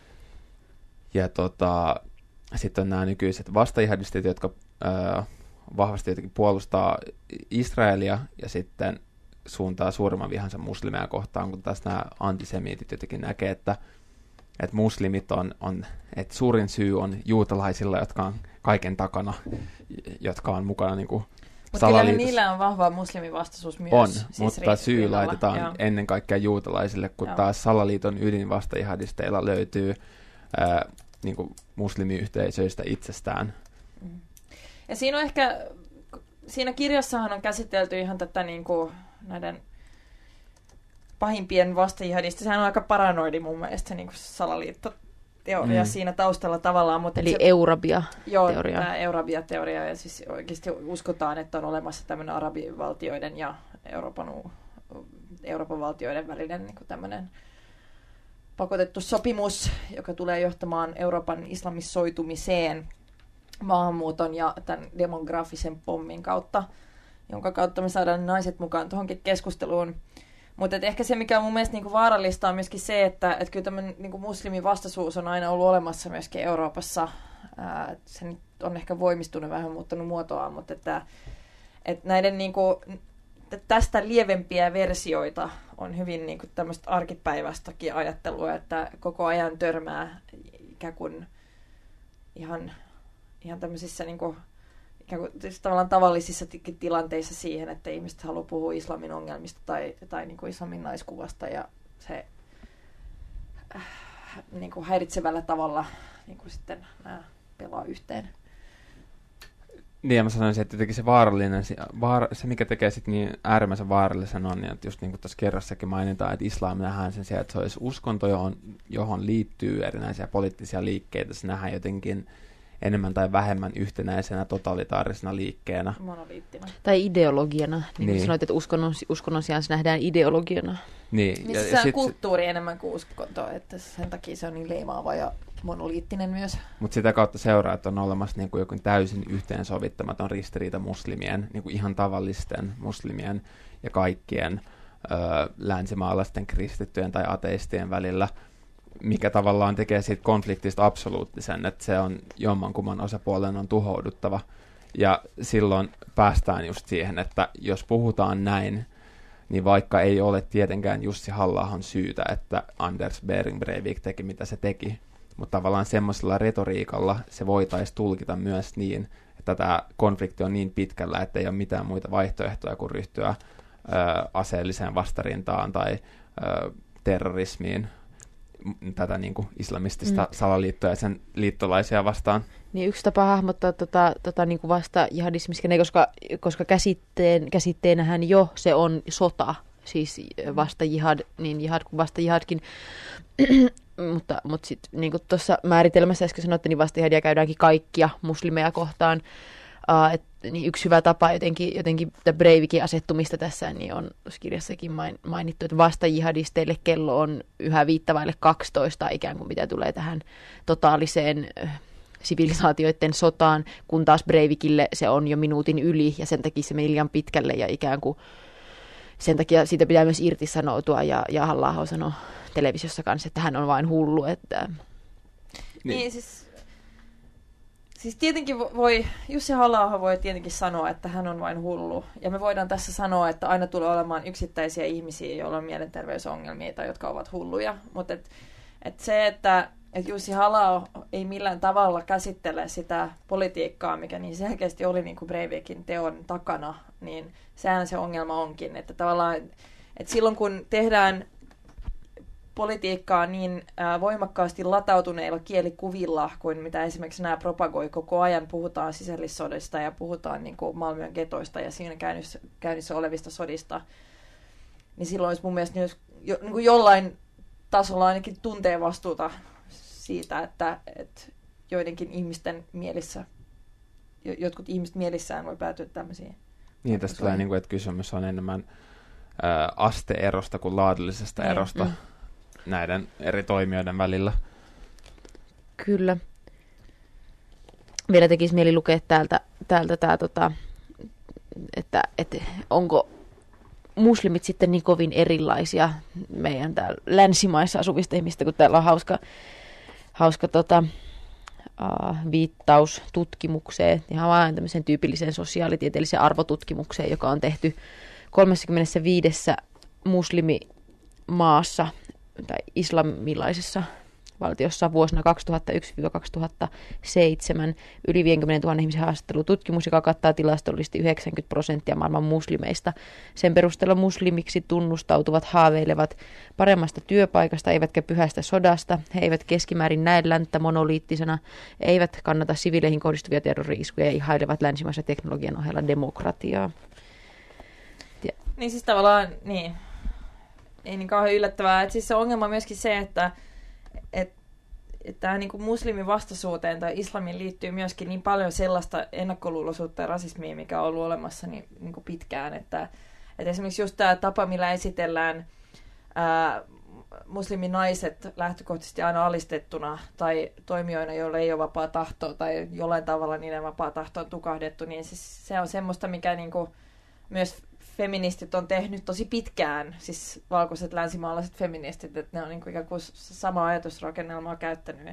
ja tota, sitten on nämä nykyiset vastajihadistit, jotka ää, vahvasti jotenkin puolustaa Israelia, ja sitten suuntaa suurimman vihansa muslimeja kohtaan, kun taas nämä antisemiitit jotenkin näkee, että, että muslimit on, on, että suurin syy on juutalaisilla, jotka on kaiken takana, jotka on mukana niin kuin mutta kyllähän niillä on vahva muslimivastaisuus myös. On, siis mutta syy rinnalla laitetaan joo. ennen kaikkea juutalaisille, kun joo. taas salaliiton ydinvastajihadisteilla löytyy ää, niin kuin muslimiyhteisöistä itsestään. Ja siinä on ehkä, siinä kirjassahan on käsitelty ihan tätä niin kuin näiden pahimpien vastajihadista. Sehän on aika paranoidi mun mielestä se niin kuin salaliittoteoria mm. siinä taustalla tavallaan. Mutta eli se, Eurabia-teoria. Joo, tämä Eurabia-teoria. Ja siis oikeasti uskotaan, että on olemassa tämmöinen arabivaltioiden ja Euroopan, Euroopan valtioiden välinen niin kuin tämmöinen pakotettu sopimus, joka tulee johtamaan Euroopan islamisoitumiseen maahanmuuton ja tämän demografisen pommin kautta, jonka kautta me saadaan naiset mukaan tuohonkin keskusteluun. Mutta ehkä se, mikä on mun mielestä niinku vaarallista, on myöskin se, että et kyllä tämmöinen niinku muslimivastaisuus on aina ollut olemassa myöskin Euroopassa. Ää, se nyt on ehkä voimistunut, vähän muuttanut muotoa, mutta että, et näiden niinku, tästä lievempiä versioita on hyvin niinku tämmöistä arkipäivästäkin ajattelua, että koko ajan törmää ikään kuin ihan... ihan tämmöisissä niin kuin, ikään kuin, siis tavallaan tavallisissa t- tilanteissa siihen, että ihmiset haluaa puhua islamin ongelmista tai, tai niin kuin islamin naiskuvasta ja se äh, niin kuin häiritsevällä tavalla niin kuin sitten nämä pelaa yhteen. Niin, ja mä sanoisin, että jotenkin se vaarallinen, vaar, se mikä tekee sitten niin äärimmäisen vaarallisen on, että just niin kuin tuossa kerrassakin mainitaan, että islam nähdään sen sijaan, että se olisi uskonto, johon, johon liittyy erinäisiä poliittisia liikkeitä, se nähdään jotenkin enemmän tai vähemmän yhtenäisenä totalitaarisena liikkeenä. Monoliittina. Tai ideologiana. Niin, niin. Sanoit, että uskonnon, uskonnon sijaan se nähdään ideologiana. Niin. Missä ja, se ja on sit kulttuuri se enemmän kuin uskonto, että sen takia se on niin leimaava ja monoliittinen myös. Mutta sitä kautta seuraa, että on olemassa niinku joku täysin yhteensovittamaton ristiriita muslimien, niinku ihan tavallisten muslimien ja kaikkien ö, länsimaalaisten kristittyjen tai ateistien välillä, mikä tavallaan tekee siitä konfliktista absoluuttisen, että se on jommankumman osapuolen on tuhouduttava. Ja silloin päästään just siihen, että jos puhutaan näin, niin vaikka ei ole tietenkään Jussi Halla-ahon syytä, että Anders Behring Breivik teki mitä se teki, mutta tavallaan semmoisella retoriikalla se voitaisiin tulkita myös niin, että tämä konflikti on niin pitkällä, että ei ole mitään muita vaihtoehtoja kuin ryhtyä ö, aseelliseen vastarintaan tai ö, terrorismiin tätä niin kuin islamistista mm. salaliittoa ja sen liittolaisia vastaan. Niin yksi tapa hahmottaa tota, tota niin kuin vasta jihadismiskeneen, koska, koska käsitteen, käsitteenähän jo se on sota, siis vasta jihad, niin jihad kuin vasta jihadkin. mutta mutta sitten niin kuin tuossa määritelmässä äsken sanoitte, niin vasta jihadia käydäänkin kaikkia muslimeja kohtaan. Uh, et, niin yksi hyvä tapa jotenkin, jotenkin Breivikin asettumista tässä niin on tuossa kirjassakin main, mainittu, että vasta jihadisteille kello on yhä viittavaille kaksitoista ikään kuin mitä tulee tähän totaaliseen äh, sivilisaatioiden sotaan, kun taas Breivikille se on jo minuutin yli ja sen takia se meni liian pitkälle ja ikään kuin sen takia siitä pitää myös irtisanoutua ja, ja Halla-aho sanoi televisiossa kanssa, että hän on vain hullu. Että... Niin, niin siis... Siis tietenkin voi, Jussi Halla-aho voi tietenkin sanoa, että hän on vain hullu. Ja me voidaan tässä sanoa, että aina tulee olemaan yksittäisiä ihmisiä, joilla on mielenterveysongelmia tai jotka ovat hulluja. Mutta et, et se, että et Jussi Halla-aho ei millään tavalla käsittele sitä politiikkaa, mikä niin selkeästi oli niin kuin Breivikin teon takana, niin sehän se ongelma onkin. Että tavallaan, että silloin kun tehdään politiikkaa niin äh, voimakkaasti latautuneilla kielikuvilla, kuin mitä esimerkiksi nämä propagoi koko ajan. Puhutaan sisällissodista ja puhutaan niin kuin Malmön getoista ja siinä käynnissä, käynnissä olevista sodista. Niin silloin olisi mun mielestä jos, jo, niin kuin jollain tasolla ainakin tuntee vastuuta siitä, että, että joidenkin ihmisten mielissä, jotkut ihmiset mielissään voi päätyä tämmöisiin. Niin, tästä tulee, niin kuin, että kysymys on enemmän ä, aste-erosta kuin laadullisesta niin, erosta. Mm. näiden eri toimijoiden välillä. Kyllä. Vielä tekisi mieli lukea täältä, täältä tää, tota, että, että onko muslimit sitten niin kovin erilaisia meidän täällä länsimaissa asuvista ihmistä, kun täällä on hauska, hauska tota, uh, viittaus tutkimukseen, ihan vain tämmöiseen tyypilliseen sosiaalitieteelliseen arvotutkimukseen, joka on tehty kolmekymmentäviisi muslimimaassa tai islamilaisessa valtiossa vuosina kaksituhattayksi kaksituhattaseitsemän yli viisikymmentätuhatta ihmisen haastattelututkimus, joka kattaa tilastollisesti yhdeksänkymmentä prosenttia maailman muslimeista. Sen perusteella muslimiksi tunnustautuvat haaveilevat paremmasta työpaikasta, eivätkä pyhästä sodasta. He eivät keskimäärin näe länttä monoliittisena, eivät kannata siviileihin kohdistuvia terrori-iskuja ja ihailevat länsimaisen teknologian ohella demokratiaa. Ja. Niin siis tavallaan, niin... Ei niin kauhean yllättävää. Et siis se ongelma on myöskin se, että et, et tähän niin muslimin vastaisuuteen tai islamiin liittyy myöskin niin paljon sellaista ennakkoluuloisuutta ja rasismia, mikä on ollut olemassa niin, niin kuin pitkään. Että, et esimerkiksi just tämä tapa, millä esitellään ää, musliminaiset lähtökohtaisesti aina alistettuna tai toimijoina, joilla ei ole vapaa tahtoa tai jollain tavalla niiden vapaa tahto on tukahdettu, niin siis se on semmoista, mikä niin kuin myös feministit on tehnyt tosi pitkään, siis valkoiset länsimaalaiset feministit, että ne on niin kuin ikään kuin sama ajatusrakennelmaa käyttänyt.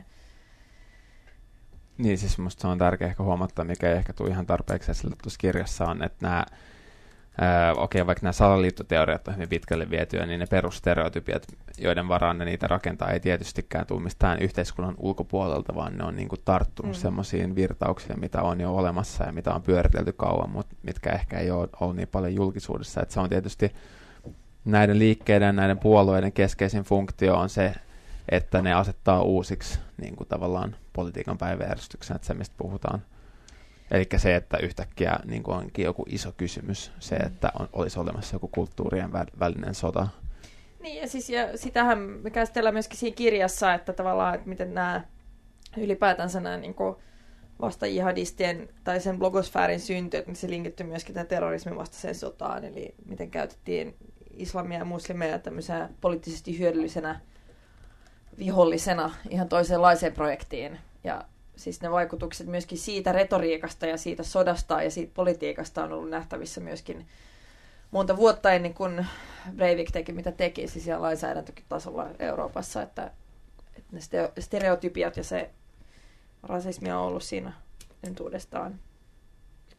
Niin, siis musta se on tärkeää ehkä huomattaa, mikä ei ehkä tule ihan tarpeeksi esille tuossa kirjassa on, että nämä, ää, okei, vaikka nämä salaliittoteoriat on hyvin pitkälle vietyä, niin ne perusstereotypiat, joiden varaan ne niitä rakentaa, ei tietystikään tule mistään yhteiskunnan ulkopuolelta, vaan ne on niin kuin tarttunut mm. semmoisiin virtauksiin, mitä on jo olemassa ja mitä on pyöritelty kauan, mutta mitkä ehkä ei ole ollut niin paljon julkisuudessa. Että se on tietysti näiden liikkeiden, näiden puolueiden keskeisin funktio on se, että ne asettaa uusiksi niin kuin tavallaan politiikan päiväjärjestyksen, että se mistä puhutaan. Eli se, että yhtäkkiä niin kuin onkin joku iso kysymys, se, että on, olisi olemassa joku kulttuurien välinen sota. Niin, ja, siis, ja sitähän me käsitellään myöskin siinä kirjassa, että tavallaan, että miten nämä ylipäätänsä nämä niin kuin vasta jihadistien tai sen blogosfäärin synty, että se linkittyy myöskin tähän terrorismin vastaiseen sotaan, eli miten käytettiin islamia ja muslimeja tämmöisenä poliittisesti hyödyllisenä vihollisena ihan toisenlaiseen projektiin. Ja siis ne vaikutukset myöskin siitä retoriikasta ja siitä sodasta ja siitä politiikasta on ollut nähtävissä myöskin monta vuotta ennen kuin Breivik teki mitä teki, siis ihan lainsäädäntötasolla Euroopassa, että, että ne stereotypiat ja se rasismi on ollut siinä entuudestaan.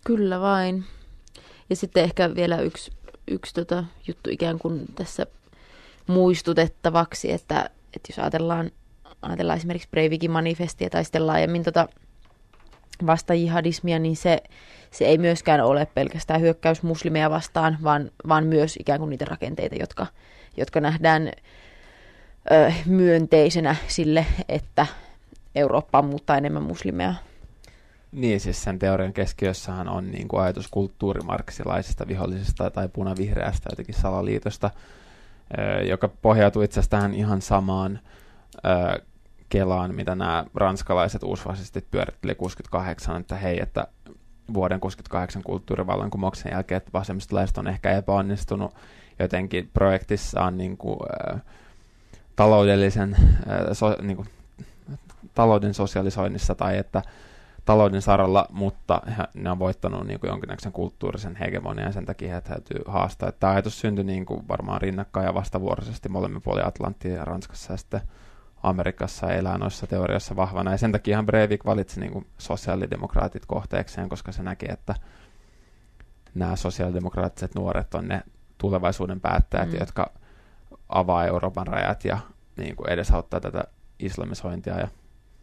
Kyllä vain. Ja sitten ehkä vielä yksi, yksi tota juttu ikään kuin tässä muistutettavaksi, että, että jos ajatellaan, ajatellaan esimerkiksi Breivikin manifestia tai sitten laajemmin tota vastajihadismia, niin se, se ei myöskään ole pelkästään hyökkäys muslimeja vastaan, vaan, vaan myös ikään kuin niitä rakenteita, jotka, jotka nähdään ö, myönteisenä sille, että Eurooppa muuttaa enemmän muslimeja. Niin, siis sen teorian keskiössähän on niin kuin ajatus kulttuurimarksilaisesta vihollisesta tai punavihreästä jotenkin salaliitosta, joka pohjautuu itse asiassa tähän ihan samaan ö, kelaan, mitä nämä ranskalaiset uusfasistit pyöritteli kuusikymmentäkahdeksan, että hei, että vuoden kuusikymmentäkahdeksan kulttuurivallankumouksen jälkeen, että vasemmistolaiset on ehkä epäonnistunut jotenkin projektissaan niin kuin, ö, taloudellisen, ö, so, niin kuin, talouden sosialisoinnissa tai että talouden saralla, mutta ne on voittanut niin kuin jonkinnäköisen kulttuurisen hegemonian ja sen takia he täytyy haastaa. Tämä ajatus syntyi niin kuin varmaan rinnakkain ja vastavuoroisesti molemmin puolin Atlanttia ja Ranskassa ja sitten Amerikassa elää noissa teorioissa vahvana. Ja sen takiahan Breivik valitsi niin kuin sosiaalidemokraatit kohteekseen, koska se näki, että nämä sosiaalidemokraattiset nuoret on ne tulevaisuuden päättäjät, mm. jotka avaa Euroopan rajat ja niin kuin edesauttaa tätä islamisointia ja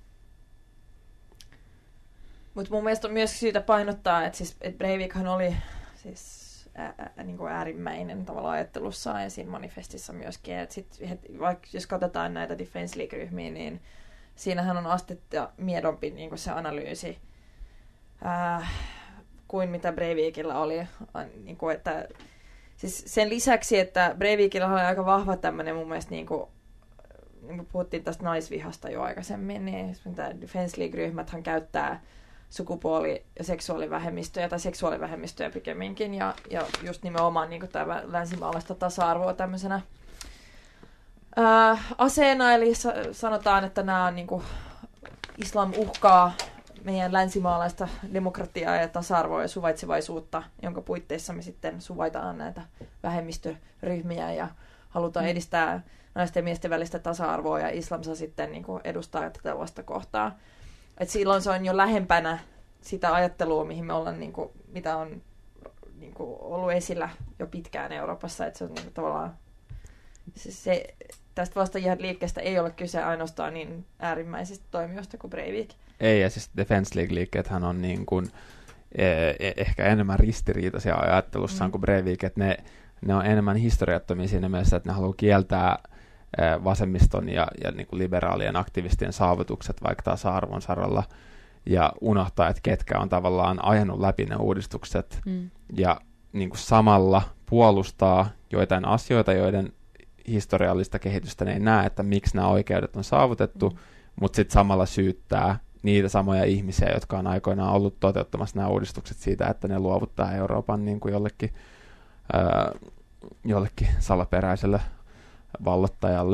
mutta mun mielestä on myös syytä painottaa, että siis, et Breivikhan oli siis ää, ää, niin kuin äärimmäinen tavallaan ajattelussaan ja siinä manifestissa myöskin. Et sit, et, vaikka jos katsotaan näitä Defense League-ryhmiä, niin siinähän on astetta miedompi niin kuin se analyysi ää, kuin mitä Breivikillä oli. Niin kuin, että, siis sen lisäksi, että Breivikillä oli aika vahva tämmöinen mun mielestä niin kuin, niin kuin puhuttiin tästä naisvihasta jo aikaisemmin, niin tämä Defense League-ryhmäthän käyttää sukupuoli- ja seksuaalivähemmistöjä tai seksuaalivähemmistöjä pikemminkin ja, ja just nimenomaan niin tämä länsimaalaista tasa-arvoa tämmöisenä ää, aseena, eli sa- sanotaan, että nämä on niin kuin, islam uhkaa meidän länsimaalaista demokratiaa ja tasa-arvoa ja suvaitsevaisuutta, jonka puitteissa me sitten suvaitaan näitä vähemmistöryhmiä ja halutaan edistää naisten ja miesten välistä tasa-arvoa ja islam saa sitten niin kuin edustaa tätä vastakohtaa. Et silloin se on jo lähempänä sitä ajattelua, mihin me ollaan, niin kuin, mitä on niin kuin, ollut esillä jo pitkään Euroopassa. Et se on niin kuin, tavallaan, se, se, tästä vasta-jihad-liikkeestä ei ole kyse ainoastaan niin äärimmäisistä toimijoista kuin Breivik. Ei, ja siis Defense League-liikkeethän on niin kuin, eh, ehkä enemmän ristiriitaisia ajattelussaan mm. kuin Breivik, että ne, ne on enemmän historiattomia siinä mielessä, että ne haluaa kieltää vasemmiston ja, ja niin kuin liberaalien aktivistien saavutukset vaikka tasa-arvon saralla ja unohtaa, että ketkä on tavallaan ajanut läpi ne uudistukset mm. ja niin kuin samalla puolustaa joitain asioita, joiden historiallista kehitystä ne ei näe, että miksi nämä oikeudet on saavutettu, mm. mutta sitten samalla syyttää niitä samoja ihmisiä, jotka on aikoinaan ollut toteuttamassa nämä uudistukset siitä, että ne luovuttaa Euroopan niin kuin jollekin, ää, jollekin salaperäiselle vallottajalle.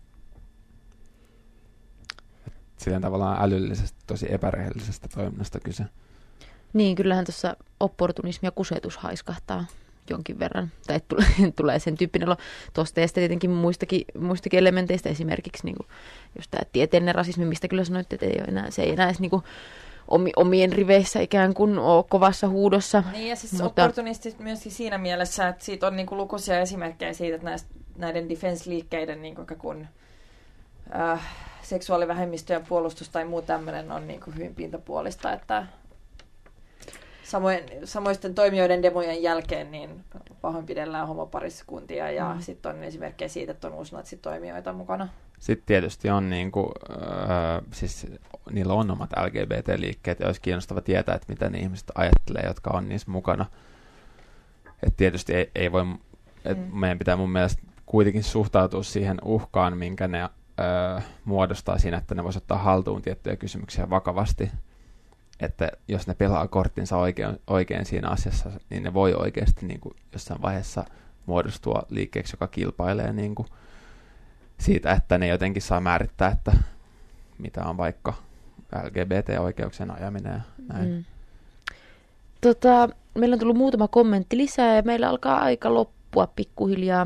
Sillä tavallaan älyllisesti tosi epärehellisestä toiminnasta kyse. Niin, kyllähän tuossa opportunismi ja kusetus haiskahtaa jonkin verran. Tai tulee, tulee sen tyyppinen olo tuosta ja sitten tietenkin muistakin, muistakin elementeistä. Esimerkiksi niin kuin, just tämä tieteellinen rasismi, mistä kyllä sanoitte, että ei ole enää, se ei enää edes niin kuin, omien riveissä ikään kuin ole kovassa huudossa. Niin ja siis mutta opportunistit myös siinä mielessä, että siitä on niin kuin lukuisia esimerkkejä siitä, että näistä näiden defense-liikkeiden niin kuin, äh, seksuaalivähemmistöjen puolustus tai muu tämmöinen on niin kuin hyvin pintapuolista, että samoin, samoisten toimijoiden demojen jälkeen niin pahoinpidellään homopariskuntia ja mm. sitten on esimerkkejä siitä, että on uusnatsitoimijoita mukana. Sitten tietysti on niin kuin, äh, siis niillä on omat L G B T-liikkeet ja olisi kiinnostava tietää, että mitä ne ihmiset ajattelee, jotka on niissä mukana. Et tietysti ei, ei voi, et mm. meidän pitää mun mielestä kuitenkin suhtautua siihen uhkaan, minkä ne öö, muodostaa siinä, että ne voisivat ottaa haltuun tiettyjä kysymyksiä vakavasti. Että jos ne pelaa korttinsa oikein, oikein siinä asiassa, niin ne voi oikeasti niin kuin jossain vaiheessa muodostua liikkeeksi, joka kilpailee niin kuin siitä, että ne jotenkin saa määrittää, että mitä on vaikka L G B T-oikeuksien ajaminen ja näin. Mm. Tota, meillä on tullut muutama kommentti lisää ja meillä alkaa aika loppua pikkuhiljaa.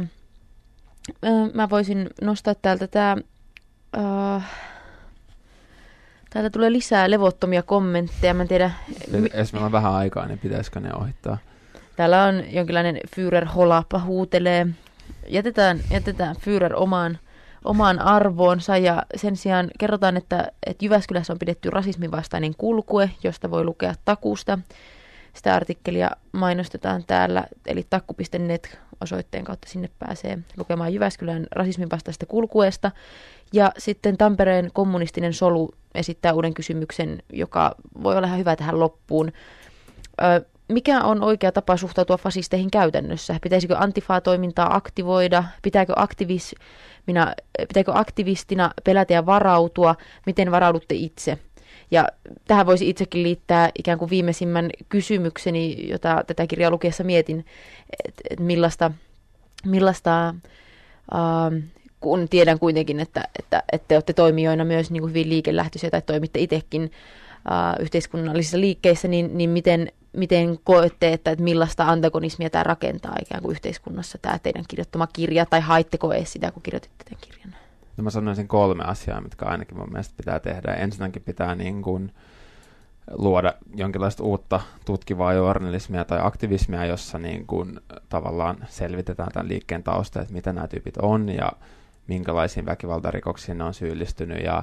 Mä voisin nostaa täältä tämä, uh, Täältä tulee lisää levottomia kommentteja. Mä en tiedä. Jos meillä on vähän aikaa, niin pitäisikö ne ohittaa? Täällä on jonkinlainen Führer holapa huutelee. Jätetään, jätetään Führer omaan, omaan arvoonsa ja sen sijaan kerrotaan, että, että Jyväskylässä on pidetty rasismin vastainen kulkue, josta voi lukea Takusta. Sitä artikkelia mainostetaan täällä, eli takku piste net osoitteen kautta sinne pääsee lukemaan Jyväskylän rasismin vastaista kulkueesta. Ja sitten Tampereen kommunistinen solu esittää uuden kysymyksen, joka voi olla ihan hyvä tähän loppuun. Ö, mikä on oikea tapa suhtautua fasisteihin käytännössä? Pitäisikö antifaa-toimintaa aktivoida? Pitääkö, aktivismina, pitääkö aktivistina pelätä ja varautua? Miten varaudutte itse? Ja tähän voisi itsekin liittää ikään kuin viimeisimmän kysymykseni, jota tätä kirjaa lukiessa mietin, että et millaista, millaista äh, kun tiedän kuitenkin, että, että, että te olette toimijoina myös niin kuin hyvin liikelähtöisiä tai toimitte itsekin äh, yhteiskunnallisissa liikkeissä, niin, niin miten, miten koette, että, että millaista antagonismia tämä rakentaa ikään kuin yhteiskunnassa, tämä teidän kirjoittama kirja, tai haitteko edes sitä, kun kirjoititte tämän kirjan? No mä sanoisin kolme asiaa, mitkä ainakin mun mielestä pitää tehdä. Ensinnäkin pitää niin kuin luoda jonkinlaista uutta tutkivaa journalismia tai aktivismia, jossa niin kuin tavallaan selvitetään tämän liikkeen tausta, että mitä nämä tyypit on ja minkälaisiin väkivaltarikoksiin ne on syyllistynyt ja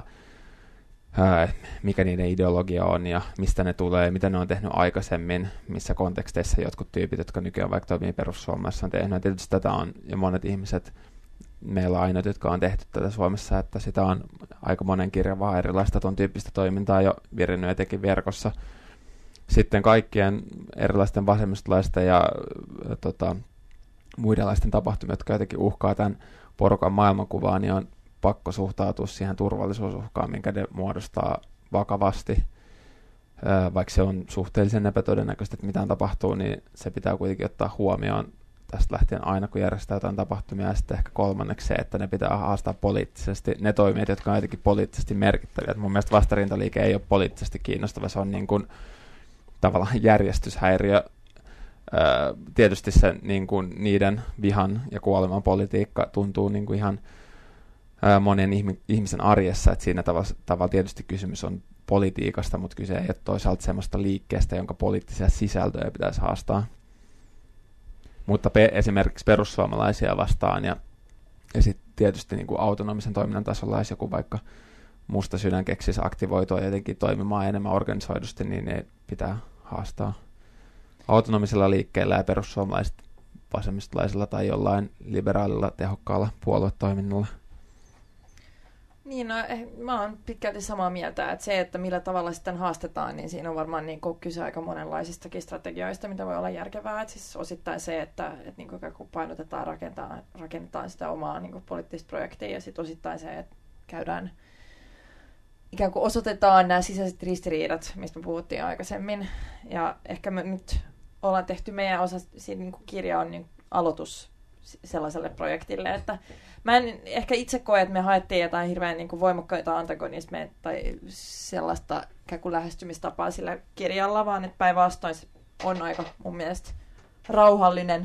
ää, mikä niiden ideologia on ja mistä ne tulee, mitä ne on tehnyt aikaisemmin, missä konteksteissa jotkut tyypit, jotka nykyään vaikka toimii perussuomalaisessa on tehnyt. Ja tietysti tätä on ja monet ihmiset, meillä on ainoat, jotka on tehty tätä Suomessa, että sitä on aika monen kirjan vaan erilaista ton tyyppistä toimintaa jo virinnyt etenkin verkossa. Sitten kaikkien erilaisten vasemmistolaisten ja äh, tota, muidenlaisten tapahtumia, jotka jotenkin uhkaa tämän porukan maailmankuvaa, niin on pakko suhtautua siihen turvallisuusuhkaan, minkä ne muodostaa vakavasti. Äh, vaikka se on suhteellisen epätodennäköistä, että mitään tapahtuu, niin se pitää kuitenkin ottaa huomioon tästä lähtien aina, kun järjestää jotain tapahtumia, ja sitten ehkä kolmanneksi se, että ne pitää haastaa poliittisesti, ne toimijat, jotka on jotenkin poliittisesti merkittäviä. Et mun mielestä vastarintaliike ei ole poliittisesti kiinnostava, se on niin kuin tavallaan järjestyshäiriö. Öö, tietysti se niin kuin niiden vihan ja kuoleman politiikka tuntuu niin kuin ihan öö, monien ihmi- ihmisen arjessa, että siinä tavalla, tavalla tietysti kysymys on politiikasta, mutta kyse ei ole toisaalta semmoista liikkeestä, jonka poliittisia sisältöjä pitäisi haastaa. Mutta pe- esimerkiksi perussuomalaisia vastaan ja, ja sitten tietysti niin kuin autonomisen toiminnan tasolla, jos joku vaikka musta sydän keksisi aktivoitua jotenkin toimimaan enemmän organisoidusti, niin ne pitää haastaa autonomisella liikkeellä ja perussuomalaiset vasemmistolaisilla tai jollain liberaalilla tehokkaalla puoluetoiminnalla. Niin, no, eh, mä oon pitkälti samaa mieltä, että se, että millä tavalla sitten haastetaan, niin siinä on varmaan niin kuin kyse aika monenlaisistakin strategioista, mitä voi olla järkevää. Että siis osittain se, että, että niin kuin painotetaan, rakentaa, rakennetaan sitä omaa niin kuin poliittista projektia, ja sitten osittain se, että käydään, ikään kuin osoitetaan nämä sisäiset ristiriidat, mistä me puhuttiin aikaisemmin. Ja ehkä me nyt ollaan tehty meidän osa, siinä niin kuin kirja on niin aloitus sellaiselle projektille, että mä en ehkä itse koe, että me haettiin jotain hirveän niin kuin voimakkaita antagonismeja tai sellaista kuin lähestymistapaa sillä kirjalla, vaan että päinvastoin se on aika mun mielestä rauhallinen,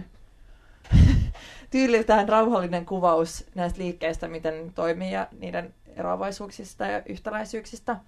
tyyliltään rauhallinen kuvaus näistä liikkeistä, miten ne toimii ja niiden eroavaisuuksista ja yhtäläisyyksistä.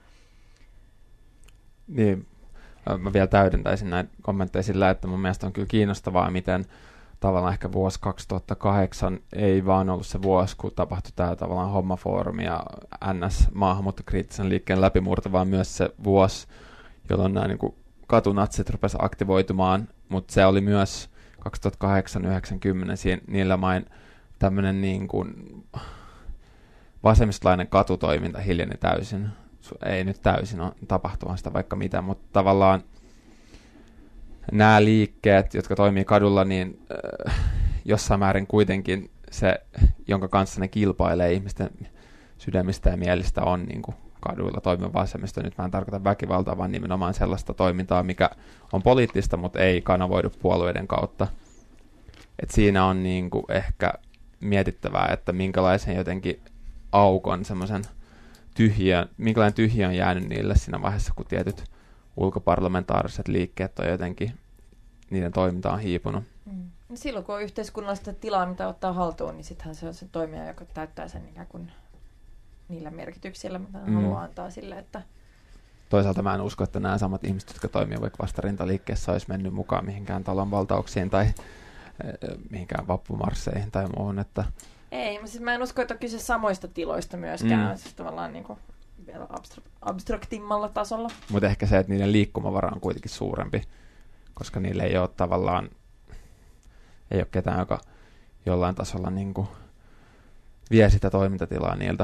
Niin, mä vielä täydentäisin näitä kommentteja sillä, että mun mielestä on kyllä kiinnostavaa, miten tavallaan ehkä vuosi kaksituhattakahdeksan ei vaan ollut se vuosi, kun tapahtui tämä tavallaan hommafoorumi ja N S-maahanmuuttokriittisen liikkeen läpimurto, vaan myös se vuosi, jolloin nämä niin kuin katunatsit rupesivat aktivoitumaan, mutta se oli myös kaksituhattakahdeksan yhdeksänkymmentä niillä main tämmöinen niin kuin vasemmistolainen katutoiminta hiljeni täysin. Ei nyt täysin ole tapahtumaan sitä vaikka mitä, mutta tavallaan nämä liikkeet, jotka toimii kadulla, niin äh, jossain määrin kuitenkin se, jonka kanssa ne kilpailee ihmisten sydämistä ja mielistä, on niin kuin kaduilla toimiva vasemmista. Nyt mä en tarkoita väkivaltaa, vaan nimenomaan sellaista toimintaa, mikä on poliittista, mutta ei kanavoidu puolueiden kautta. Et siinä on niin kuin ehkä mietittävää, että minkälaisen jotenkin aukon, semmoisen tyhjön, minkälainen tyhjö on jäänyt niille siinä vaiheessa, kun tietyt ulkoparlamentaariset liikkeet on jotenkin, niiden toiminta on hiipunut. Mm. Silloin kun on yhteiskunnallista tilaa, mitä ottaa haltuun, niin sittenhän se on se toimija, joka täyttää sen ikään kuin niillä merkityksillä, mitä mm. haluaa antaa sille, että toisaalta mä en usko, että nämä samat ihmiset, jotka toimivat vaikka vastarintaliikkeessä, olisi mennyt mukaan mihinkään talon valtauksiin tai mihinkään vappumarsseihin tai muuhun. Että... Ei, siis mä en usko, että on kyse samoista tiloista myöskään, Mm. siis tavallaan niin kuin vielä abstra- abstraktimmalla tasolla. Mutta ehkä se, että niiden liikkumavara on kuitenkin suurempi, koska niille ei ole tavallaan, ei ole ketään, joka jollain tasolla niin kuin vie sitä toimintatilaa niiltä.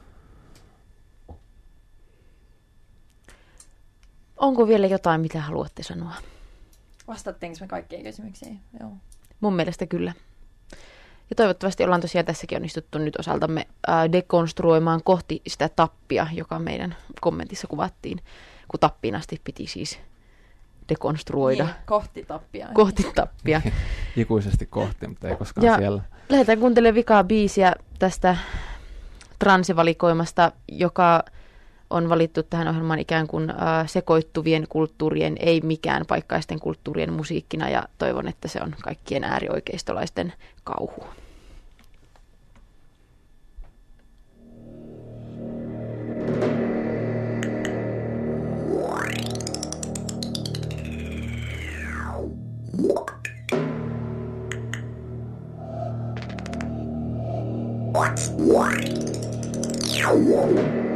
Onko vielä jotain, mitä haluatte sanoa? Vastattiinko me kaikkiin kysymyksiin? Joo. Mun mielestä kyllä. Ja toivottavasti ollaan tosiaan tässäkin onnistuttu nyt osaltamme ää, dekonstruoimaan kohti sitä tappia, joka meidän kommentissa kuvattiin, kun tappiin asti piti siis dekonstruoida. Niin, kohti tappia. Kohti tappia. Ikuisesti kohti, mutta ei koskaan ja siellä. Lähdetään kuuntelemaan vikaa biisiä tästä transivalikoimasta, joka on valittu tähän ohjelmaan ikään kuin äh, sekoittuvien kulttuurien, ei mikään paikkaisten kulttuurien musiikkina, ja toivon, että se on kaikkien äärioikeistolaisten kauhu. What?